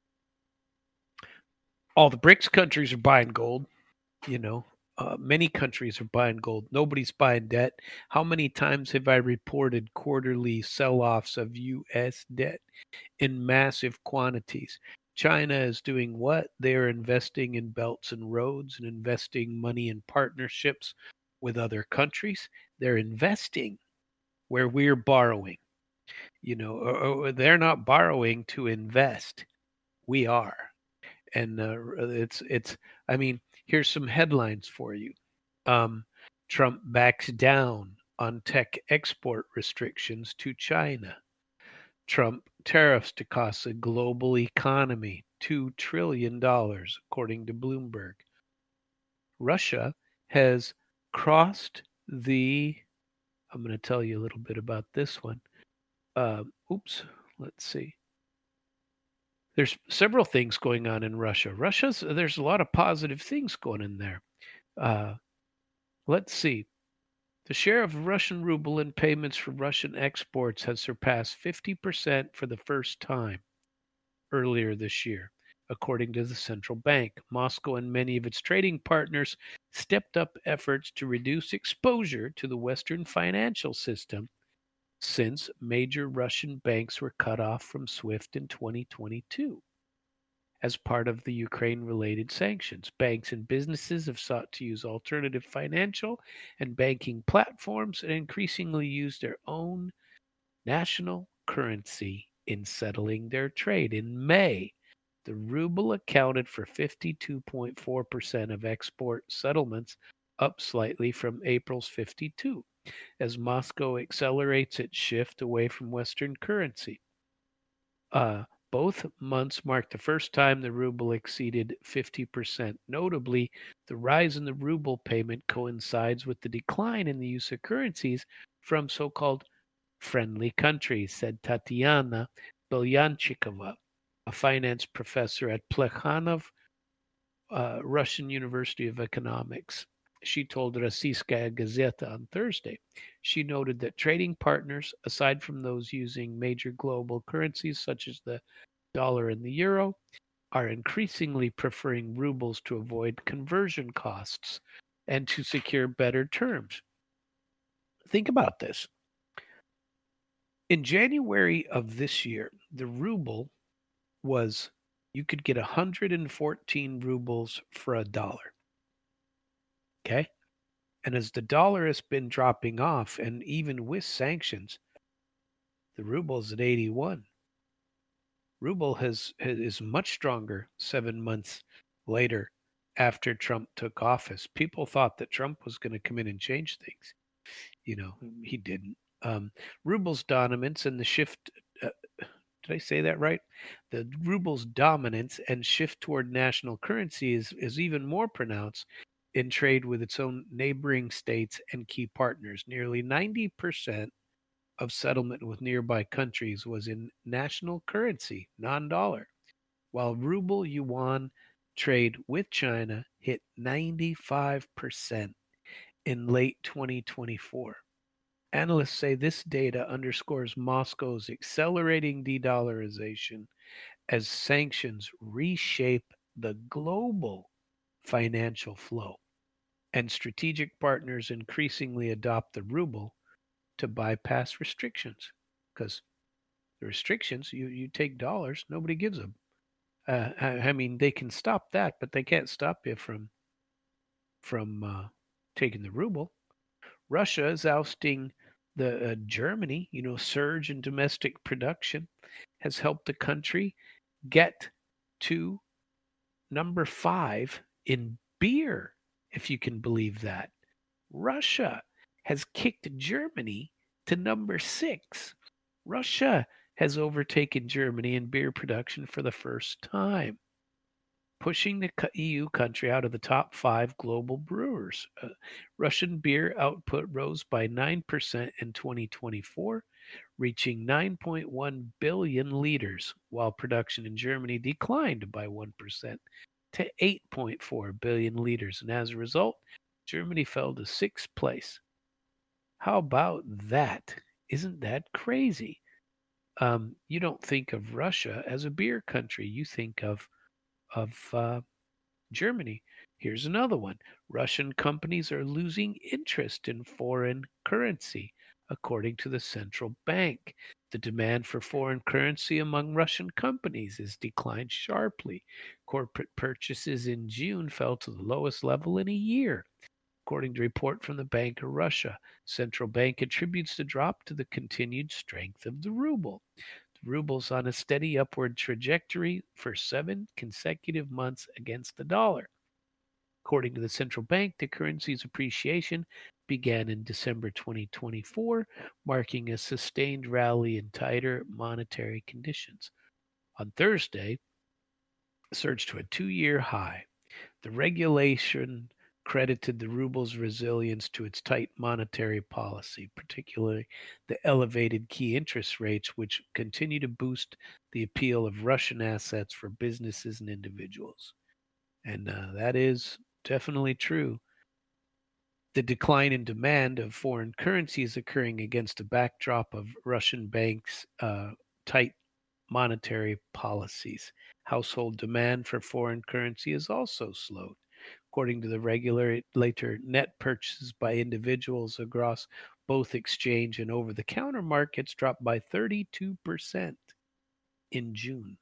all the BRICS countries are buying gold. You know, uh, many countries are buying gold. Nobody's buying debt. How many times have I reported quarterly sell-offs of U S debt in massive quantities? China is doing what? They're investing in belts and roads and investing money in partnerships with other countries. They're investing where we're borrowing. You know, or, or they're not borrowing to invest. We are. And uh, it's, it's, I mean, here's some headlines for you. Um, Trump backs down on tech export restrictions to China. Trump tariffs to cost the global economy two trillion dollars, according to Bloomberg. Russia has crossed the, I'm going to tell you a little bit about this one. Uh, oops, let's see. There's several things going on in Russia. Russia's, there's a lot of positive things going in there. Uh, let's see. The share of Russian ruble in payments for Russian exports has surpassed fifty percent for the first time earlier this year, according to the central bank. Moscow and many of its trading partners stepped up efforts to reduce exposure to the Western financial system since major Russian banks were cut off from SWIFT in twenty twenty-two. As part of the Ukraine-related sanctions, banks and businesses have sought to use alternative financial and banking platforms and increasingly use their own national currency in settling their trade. In May, the ruble accounted for fifty-two point four percent of export settlements, up slightly from April's fifty-two, as Moscow accelerates its shift away from Western currency. Uh, both months marked the first time the ruble exceeded fifty percent. Notably, the rise in the ruble payment coincides with the decline in the use of currencies from so-called friendly countries, said Tatiana Belyanchikova, a finance professor at Plekhanov uh, Russian University of Economics. She told Rossiyskaya Gazeta on Thursday. She noted that trading partners, aside from those using major global currencies such as the dollar and the euro, are increasingly preferring rubles to avoid conversion costs and to secure better terms. Think about this. In January of this year, the ruble was, you could get one hundred fourteen rubles for a dollar. Okay? And as the dollar has been dropping off, and even with sanctions, the ruble is at eighty-one. Ruble has, has is much stronger seven months later after Trump took office. People thought that Trump was going to come in and change things. You know, he didn't. Um, ruble's dominance and the shift. Uh, did I say that right? The ruble's dominance and shift toward national currency is, is even more pronounced in trade with its own neighboring states and key partners. Nearly ninety percent of settlement with nearby countries was in national currency, non-dollar, while ruble yuan trade with China hit ninety-five percent in late twenty twenty-four. Analysts say this data underscores Moscow's accelerating de-dollarization as sanctions reshape the global financial flow, and strategic partners increasingly adopt the ruble to bypass restrictions. Because the restrictions, you, you take dollars, nobody gives them. Uh, I, I mean, they can stop that, but they can't stop you from from uh, taking the ruble. Russia is ousting the uh, Germany. You know, surge in domestic production has helped the country get to number five in beer, if you can believe that. Russia has kicked Germany to number six. Russia has overtaken Germany in beer production for the first time, pushing the E U country out of the top five global brewers. Uh, Russian beer output rose by nine percent in twenty twenty-four, reaching nine point one billion liters, while production in Germany declined by one percent to eight point four billion liters. And as a result, Germany fell to sixth place. How about that? Isn't that crazy? Um, you don't think of Russia as a beer country. You think of of uh, Germany. Here's another one. Russian companies are losing interest in foreign currency, according to the central bank. The demand for foreign currency among Russian companies has declined sharply. Corporate purchases in June fell to the lowest level in a year, according to a report from the Bank of Russia. Central bank attributes the drop to the continued strength of the ruble. The ruble's on a steady upward trajectory for seven consecutive months against the dollar. According to the central bank, the currency's appreciation began in December twenty twenty-four, marking a sustained rally in tighter monetary conditions. On Thursday, it surged to a two-year high. The regulation credited the ruble's resilience to its tight monetary policy, particularly the elevated key interest rates, which continue to boost the appeal of Russian assets for businesses and individuals. And uh, that is definitely true. The decline in demand of foreign currency is occurring against a backdrop of Russian banks' uh, tight monetary policies. Household demand for foreign currency has also slowed. According to the regulator, net purchases by individuals across both exchange and over-the-counter markets dropped by thirty-two percent in June.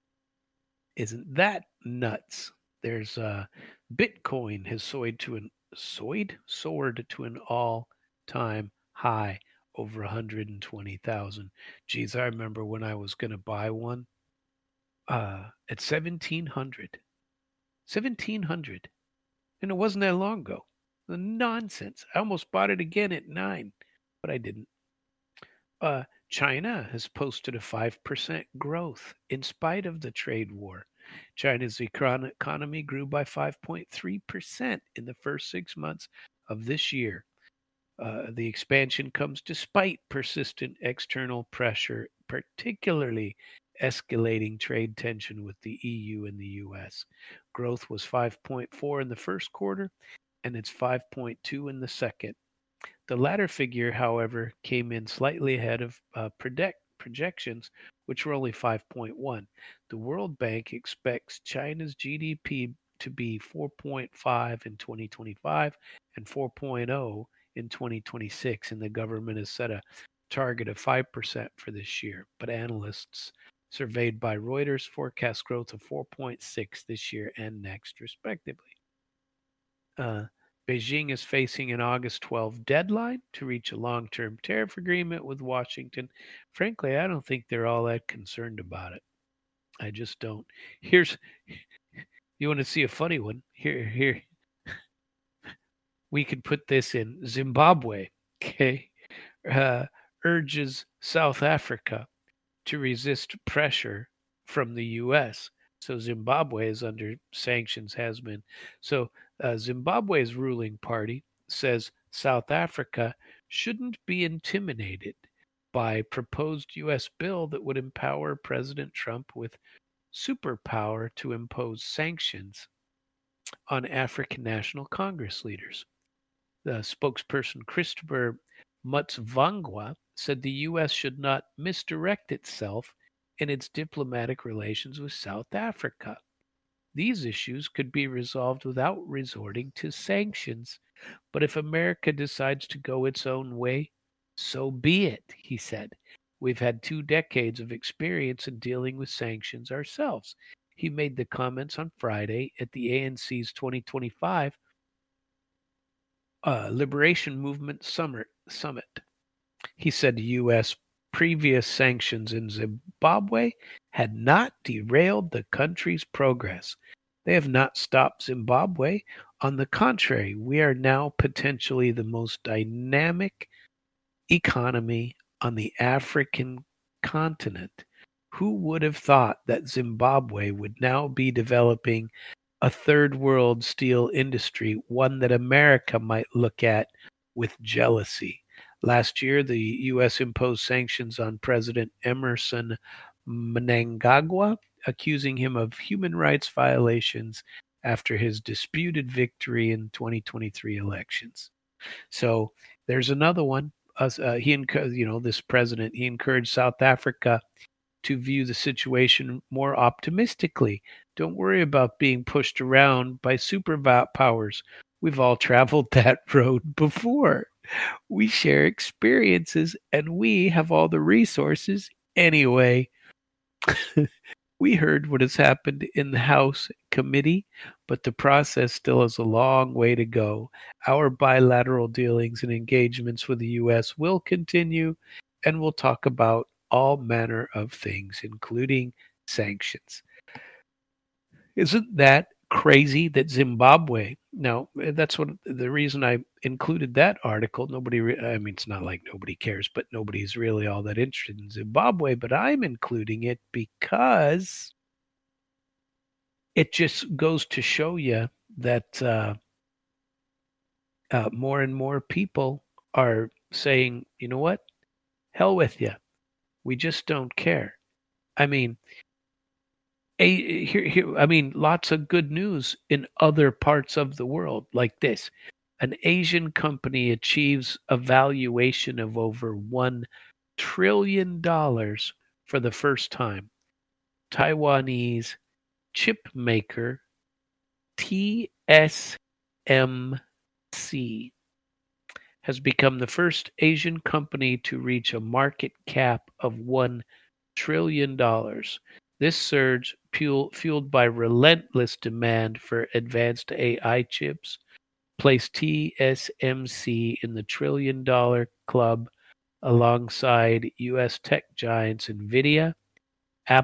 Isn't that nuts? There's uh, Bitcoin has soared to an soared soared to an all-time high over one hundred twenty thousand. Geez, I remember when I was going to buy one. uh, at seventeen hundred. seventeen hundred. And it wasn't that long ago. The nonsense. I almost bought it again at nine, but I didn't. Uh, China has posted a five percent growth in spite of the trade war. China's econ- economy grew by five point three percent in the first six months of this year. Uh, the expansion comes despite persistent external pressure, particularly escalating trade tension with the E U and the U S. Growth was five point four in the first quarter, and it's five point two in the second. The latter figure, however, came in slightly ahead of uh, project- projections, which were only five point one. The World Bank expects China's G D P to be four point five in twenty twenty-five and four point zero in twenty twenty-six, and the government has set a target of five percent for this year. But analysts surveyed by Reuters forecast growth of four point six this year and next, respectively. Uh, Beijing is facing an August twelfth deadline to reach a long-term tariff agreement with Washington. Frankly, I don't think they're all that concerned about it. I just don't. Here's you want to see a funny one? Here, here. We could put this in Zimbabwe. Okay, uh, urges South Africa to resist pressure from the U S. So Zimbabwe is under sanctions, has been. So uh, Zimbabwe's ruling party says South Africa shouldn't be intimidated by proposed U S bill that would empower President Trump with superpower to impose sanctions on African National Congress leaders. The spokesperson Christopher Mutsvangwa said the U S should not misdirect itself in its diplomatic relations with South Africa. These issues could be resolved without resorting to sanctions, but if America decides to go its own way, so be it, he said. We've had two decades of experience in dealing with sanctions ourselves. He made the comments on Friday at the A N C's twenty twenty-five uh, Liberation Movement Summit. Summit. He said the U S previous sanctions in Zimbabwe had not derailed the country's progress. They have not stopped Zimbabwe. On the contrary, we are now potentially the most dynamic economy on the African continent. Who would have thought that Zimbabwe would now be developing a third world steel industry, one that America might look at with jealousy? Last year, the U S imposed sanctions on President Emerson Mnangagwa, accusing him of human rights violations after his disputed victory in twenty twenty-three elections. So there's another one. Uh, he, you know, this president, he encouraged South Africa to view the situation more optimistically. Don't worry about being pushed around by superpowers. We've all traveled that road before. We share experiences, and we have all the resources anyway. We heard what has happened in the House committee, but the process still has a long way to go. Our bilateral dealings and engagements with the U S will continue, and we'll talk about all manner of things, including sanctions. Isn't that crazy that Zimbabwe, now that's what the reason I included that article. Nobody, I mean, it's not like nobody cares, but nobody's really all that interested in Zimbabwe, but I'm including it because it just goes to show you that uh, uh, more and more people are saying, you know what, hell with you. We just don't care. I mean, A, here, here, I mean, lots of good news in other parts of the world, like this. An Asian company achieves a valuation of over one trillion dollars for the first time. Taiwanese chip maker T S M C has become the first Asian company to reach a market cap of one trillion dollars. This surge, fueled by relentless demand for advanced A I chips, placed T S M C in the trillion-dollar club alongside U S tech giants NVIDIA, Apple,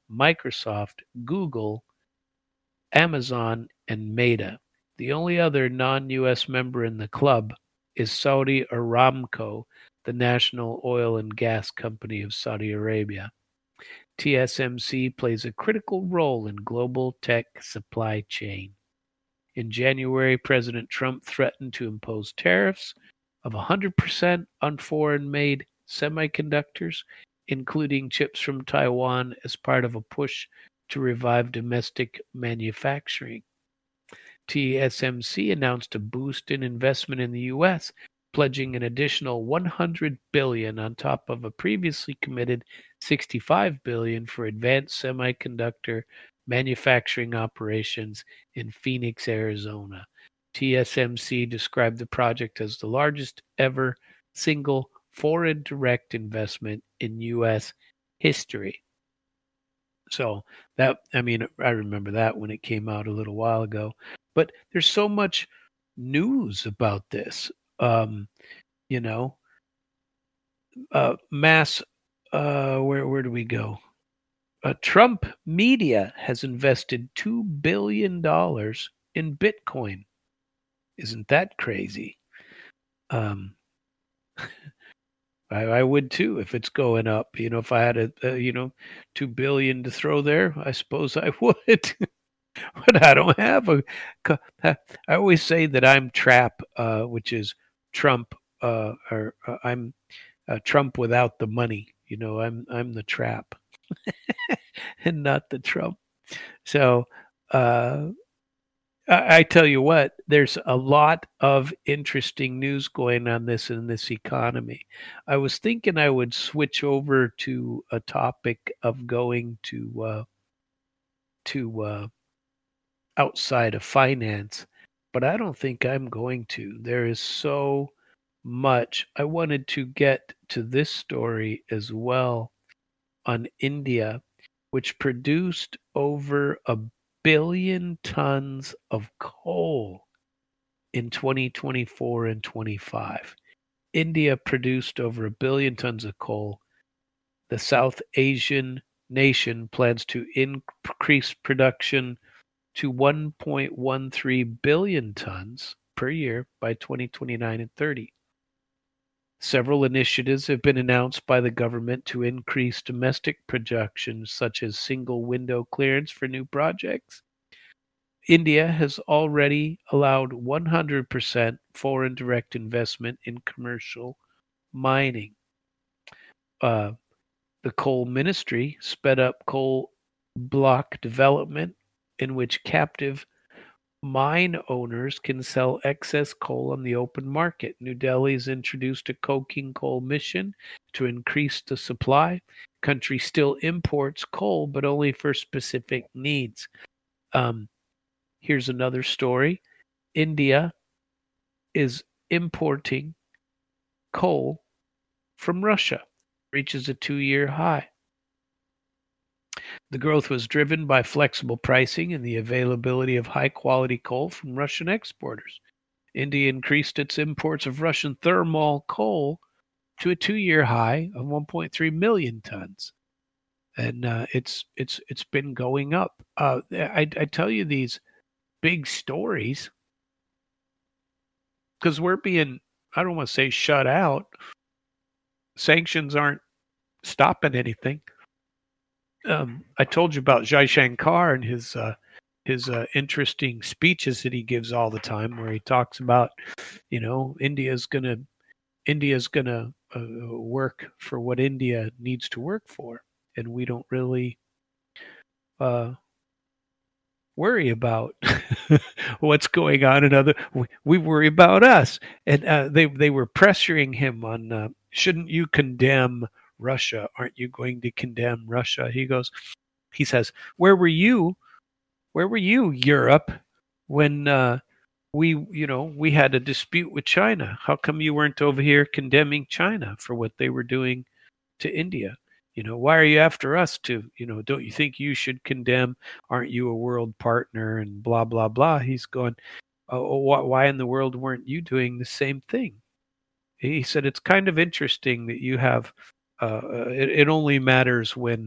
Microsoft, Google, Amazon, and Meta. The only other non-U S member in the club is Saudi Aramco, the national oil and gas company of Saudi Arabia. T S M C plays a critical role in global tech supply chain. In January, President Trump threatened to impose tariffs of one hundred percent on foreign-made semiconductors, including chips from Taiwan, as part of a push to revive domestic manufacturing. T S M C announced a boost in investment in the U S, pledging an additional one hundred billion dollars on top of a previously committed sixty-five billion dollars for advanced semiconductor manufacturing operations in Phoenix, Arizona. T S M C described the project as the largest ever single foreign direct investment in U S history. So that, I mean, I remember that when it came out a little while ago. But there's so much news about this. Um, you know, uh, mass. Uh, where where do we go? Uh, Trump media has invested two billion dollars in Bitcoin. Isn't that crazy? Um, I, I would too if it's going up. You know, if I had a, a you know two billion to throw there, I suppose I would. But I don't have a. I always say that I'm Trap, uh, which is Trump, uh, or uh, I'm uh, Trump without the money. You know, I'm I'm the Trap, and not the Trump. So uh, I, I tell you what, there's a lot of interesting news going on this in this economy. I was thinking I would switch over to a topic of going to uh, to. Uh, outside of finance, but I don't think I'm going to. There is so much. I wanted to get to this story as well on India, which produced over a billion tons of coal in twenty twenty-four and twenty-five. India produced over a billion tons of coal. The South Asian nation plans to increase production to one point one three billion tons per year by twenty twenty-nine and thirty. Several initiatives have been announced by the government to increase domestic production, such as single window clearance for new projects. India has already allowed one hundred percent foreign direct investment in commercial mining. Uh, the coal ministry sped up coal block development, in which captive mine owners can sell excess coal on the open market. New Delhi has introduced a coking coal mission to increase the supply. Country still imports coal, but only for specific needs. Um, here's another story. India is importing coal from Russia, reaches a two-year high. The growth was driven by flexible pricing and the availability of high-quality coal from Russian exporters. India increased its imports of Russian thermal coal to a two-year high of one point three million tons, and uh, it's it's it's been going up. Uh, I, I tell you these big stories because we're being, I don't want to say shut out. Sanctions aren't stopping anything. Um, I told you about Jai Shankar and his uh, his uh, interesting speeches that he gives all the time, where he talks about, you know, India's gonna India's gonna uh, work for what India needs to work for, and we don't really uh, worry about what's going on in other. We, we worry about us, and uh, they they were pressuring him on, uh, shouldn't you condemn Russia? Aren't you going to condemn Russia? He goes, he says, where were you? Where were you, Europe, when uh, we, you know, we had a dispute with China? How come you weren't over here condemning China for what they were doing to India? You know, why are you after us to, you know, don't you think you should condemn? Aren't you a world partner? And blah, blah, blah. He's going, oh, why in the world weren't you doing the same thing? He said, it's kind of interesting that you have, Uh, it, it only matters when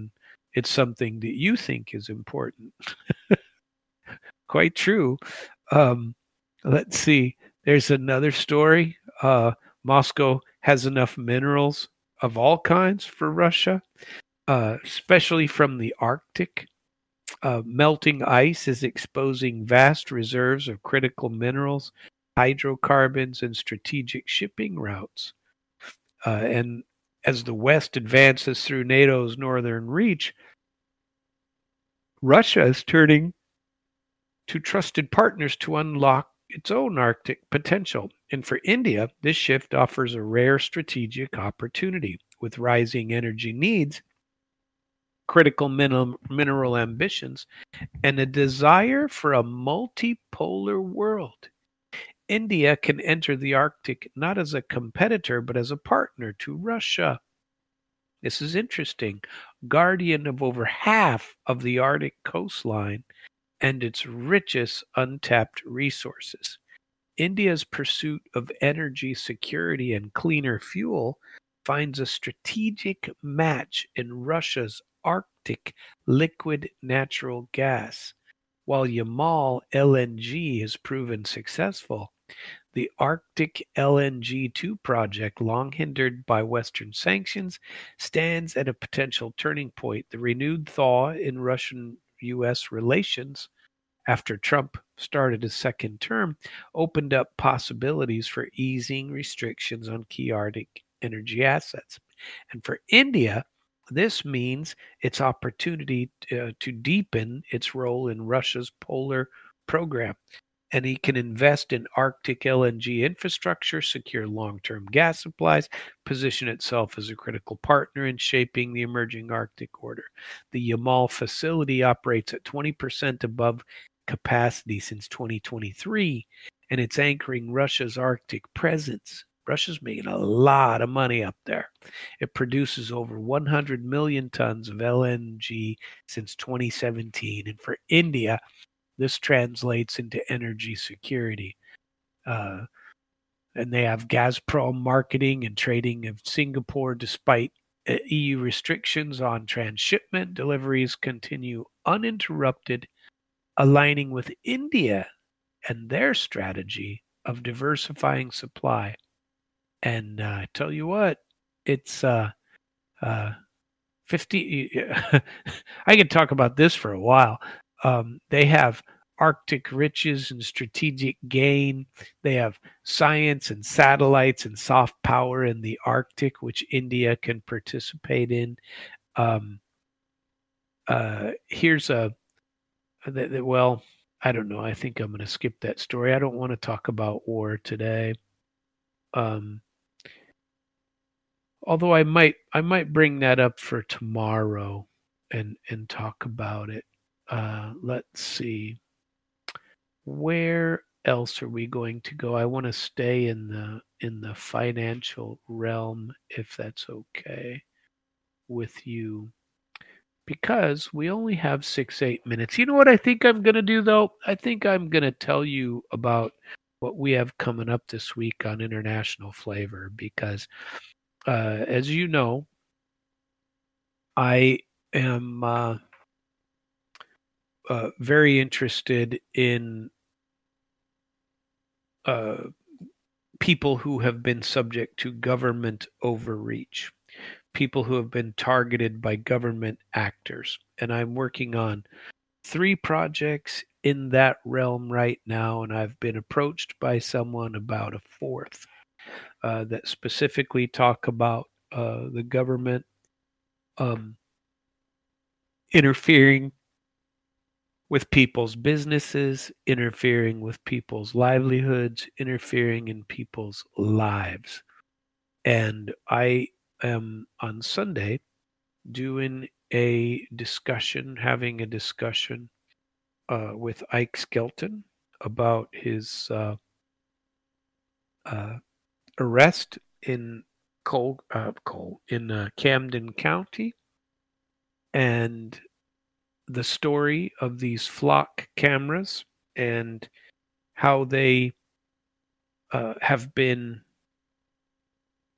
it's something that you think is important. Quite true. Um, let's see. There's another story. Uh, Moscow has enough minerals of all kinds for Russia, uh, especially from the Arctic. Uh, melting ice is exposing vast reserves of critical minerals, hydrocarbons, and strategic shipping routes. Uh, and as the West advances through NATO's northern reach, Russia is turning to trusted partners to unlock its own Arctic potential. And for India, this shift offers a rare strategic opportunity. With rising energy needs, critical mineral, mineral ambitions, and a desire for a multipolar world, India can enter the Arctic not as a competitor, but as a partner to Russia. This is interesting. Guardian of over half of the Arctic coastline and its richest untapped resources. India's pursuit of energy security and cleaner fuel finds a strategic match in Russia's Arctic liquid natural gas. While Yamal L N G has proven successful, the Arctic L N G two project, long hindered by Western sanctions, stands at a potential turning point. The renewed thaw in Russian-U S relations after Trump started his second term opened up possibilities for easing restrictions on key Arctic energy assets. And for India, this means its opportunity to, to deepen its role in Russia's polar program. And he can invest in Arctic L N G infrastructure, secure long-term gas supplies, position itself as a critical partner in shaping the emerging Arctic order. The Yamal facility operates at twenty percent above capacity since twenty twenty-three, and it's anchoring Russia's Arctic presence. Russia's making a lot of money up there. It produces over one hundred million tons of L N G since twenty seventeen, and for India, this translates into energy security. Uh, and they have Gazprom marketing and trading of Singapore. Despite uh, E U restrictions on transshipment, deliveries continue uninterrupted, aligning with India and their strategy of diversifying supply. And uh, I tell you what, it's uh, uh, fifty. I could talk about this for a while. Um, they have Arctic riches and strategic gain. They have science and satellites and soft power in the Arctic, which India can participate in. Um, uh, here's a, well, I don't know. I think I'm going to skip that story. I don't want to talk about war today. Um, although I might, I might bring that up for tomorrow and and talk about it. Uh, let's see. Where else are we going to go? I want to stay in the in the financial realm, if that's okay with you, because we only have six, eight minutes. You know what I think I'm going to do, though? I think I'm going to tell you about what we have coming up this week on International Flavor, because uh, as you know, I am uh, uh, very interested in uh, people who have been subject to government overreach, people who have been targeted by government actors. And I'm working on three projects in that realm right now, and I've been approached by someone about a fourth uh, that specifically talk about uh, the government um, interfering with people's businesses, interfering with people's livelihoods, interfering in people's lives. And I am on Sunday doing a discussion, having a discussion uh, with Ike Skelton about his uh, uh, arrest in Cole, uh, Cole in uh, Camden County, and the story of these flock cameras and how they uh, have been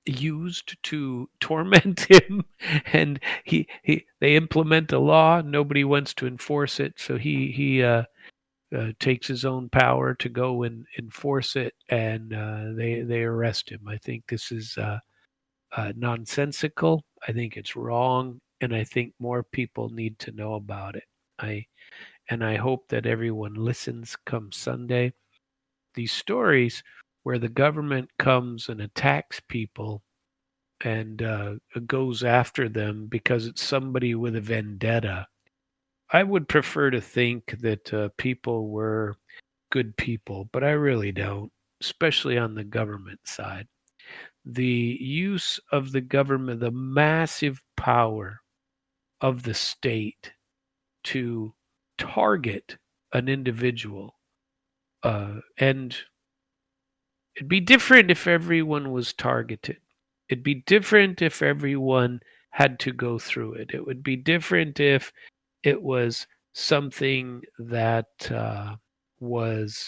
used to torment him, and he he they implement a law, nobody wants to enforce it, so he he uh, uh, takes his own power to go and enforce it, and uh, they they arrest him. I think this is uh, uh, nonsensical. I think it's wrong, and I think more people need to know about it. I and I hope that everyone listens come Sunday. These stories where the government comes and attacks people and uh, goes after them because it's somebody with a vendetta. I would prefer to think that uh, people were good people, but I really don't, especially on the government side. The use of the government, the massive power of the state to target an individual, uh, and it'd be different if everyone was targeted. It'd be different if everyone had to go through it. It would be different if it was something that uh, was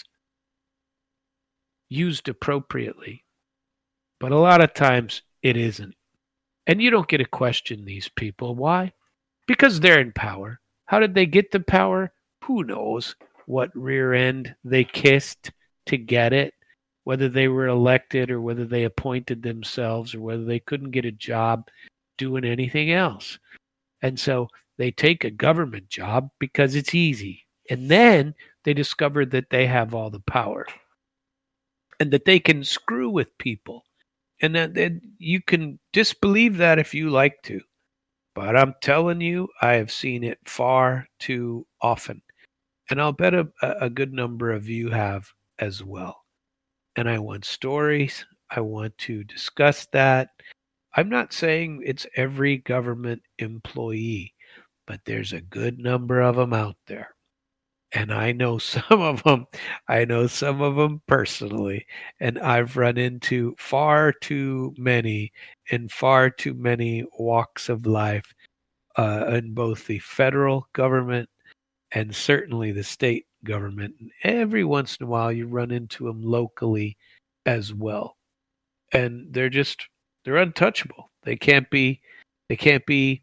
used appropriately. But a lot of times it isn't. And you don't get to question these people. Why? Because they're in power. How did they get the power? Who knows what rear end they kissed to get it? Whether they were elected or whether they appointed themselves or whether they couldn't get a job doing anything else. And so they take a government job because it's easy. And then they discover that they have all the power and that they can screw with people. And that, that you can disbelieve that if you like to. But I'm telling you, I have seen it far too often. And I'll bet a, a good number of you have as well. And I want stories. I want to discuss that. I'm not saying it's every government employee, but there's a good number of them out there. And I know some of them. I know some of them personally. And I've run into far too many in far too many walks of life uh, in both the federal government and certainly the state government. And every once in a while you run into them locally as well. And they're just, they're untouchable. They can't be, they can't be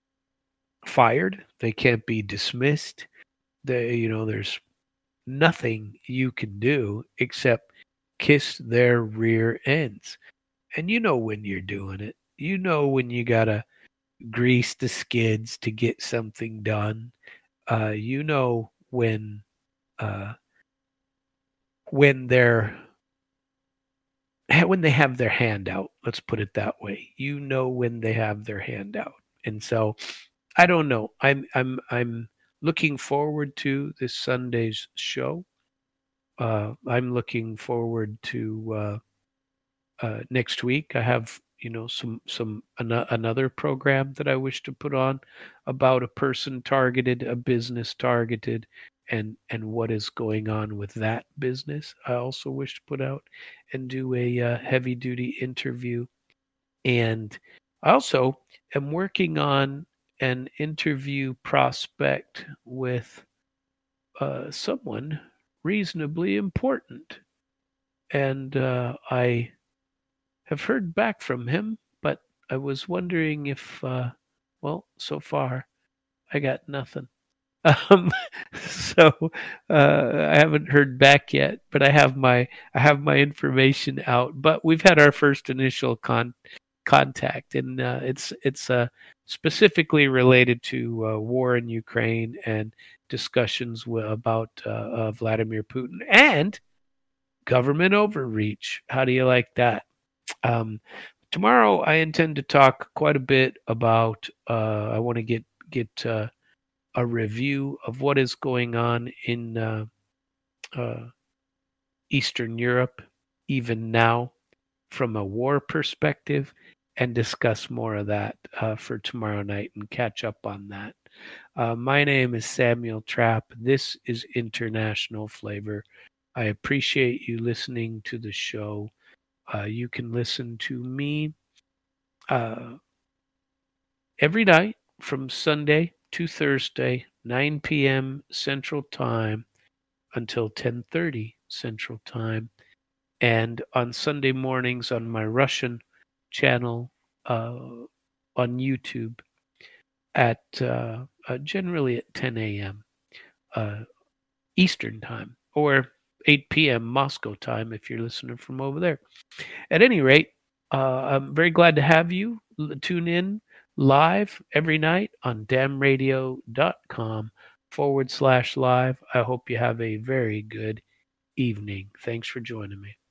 fired. They can't be dismissed. They, you know, there's nothing you can do except kiss their rear ends. And you know when you're doing it. You know when you gotta grease the skids to get something done. Uh, you know when uh, when they're when they have their hand out. Let's put it that way. You know when they have their hand out. And so I don't know. I'm I'm I'm looking forward to this Sunday's show. Uh, I'm looking forward to uh, uh, next week. I have, you know, some some an- another program that I wish to put on about a person targeted, a business targeted, and and what is going on with that business. I also wish to put out and do a uh, heavy duty interview, and I also am working on an interview prospect with uh, someone reasonably important. And uh, I have heard back from him, but I was wondering if, uh, well, so far I got nothing. Um, so uh, I haven't heard back yet, but I have my I have my information out. But we've had our first initial con contact, and uh, it's it's uh, specifically related to uh, war in Ukraine and discussions w- about uh, uh, Vladimir Putin and government overreach. How do you like that? Um, tomorrow, I intend to talk quite a bit about. Uh, I want to get get uh, a review of what is going on in uh, uh, Eastern Europe, even now, from a war perspective, and discuss more of that uh, for tomorrow night and catch up on that. Uh, my name is Samuel Trapp. This is International Flavor. I appreciate you listening to the show. Uh, you can listen to me uh, every night from Sunday to Thursday, nine p.m. Central Time until ten thirty Central Time. And on Sunday mornings on my Russian channel uh, on YouTube at uh, uh, generally at ten a.m. Uh, Eastern time, or eight p.m. Moscow time if you're listening from over there. At any rate, uh, I'm very glad to have you tune in live every night on damradio.com forward slash live. I hope you have a very good evening. Thanks for joining me.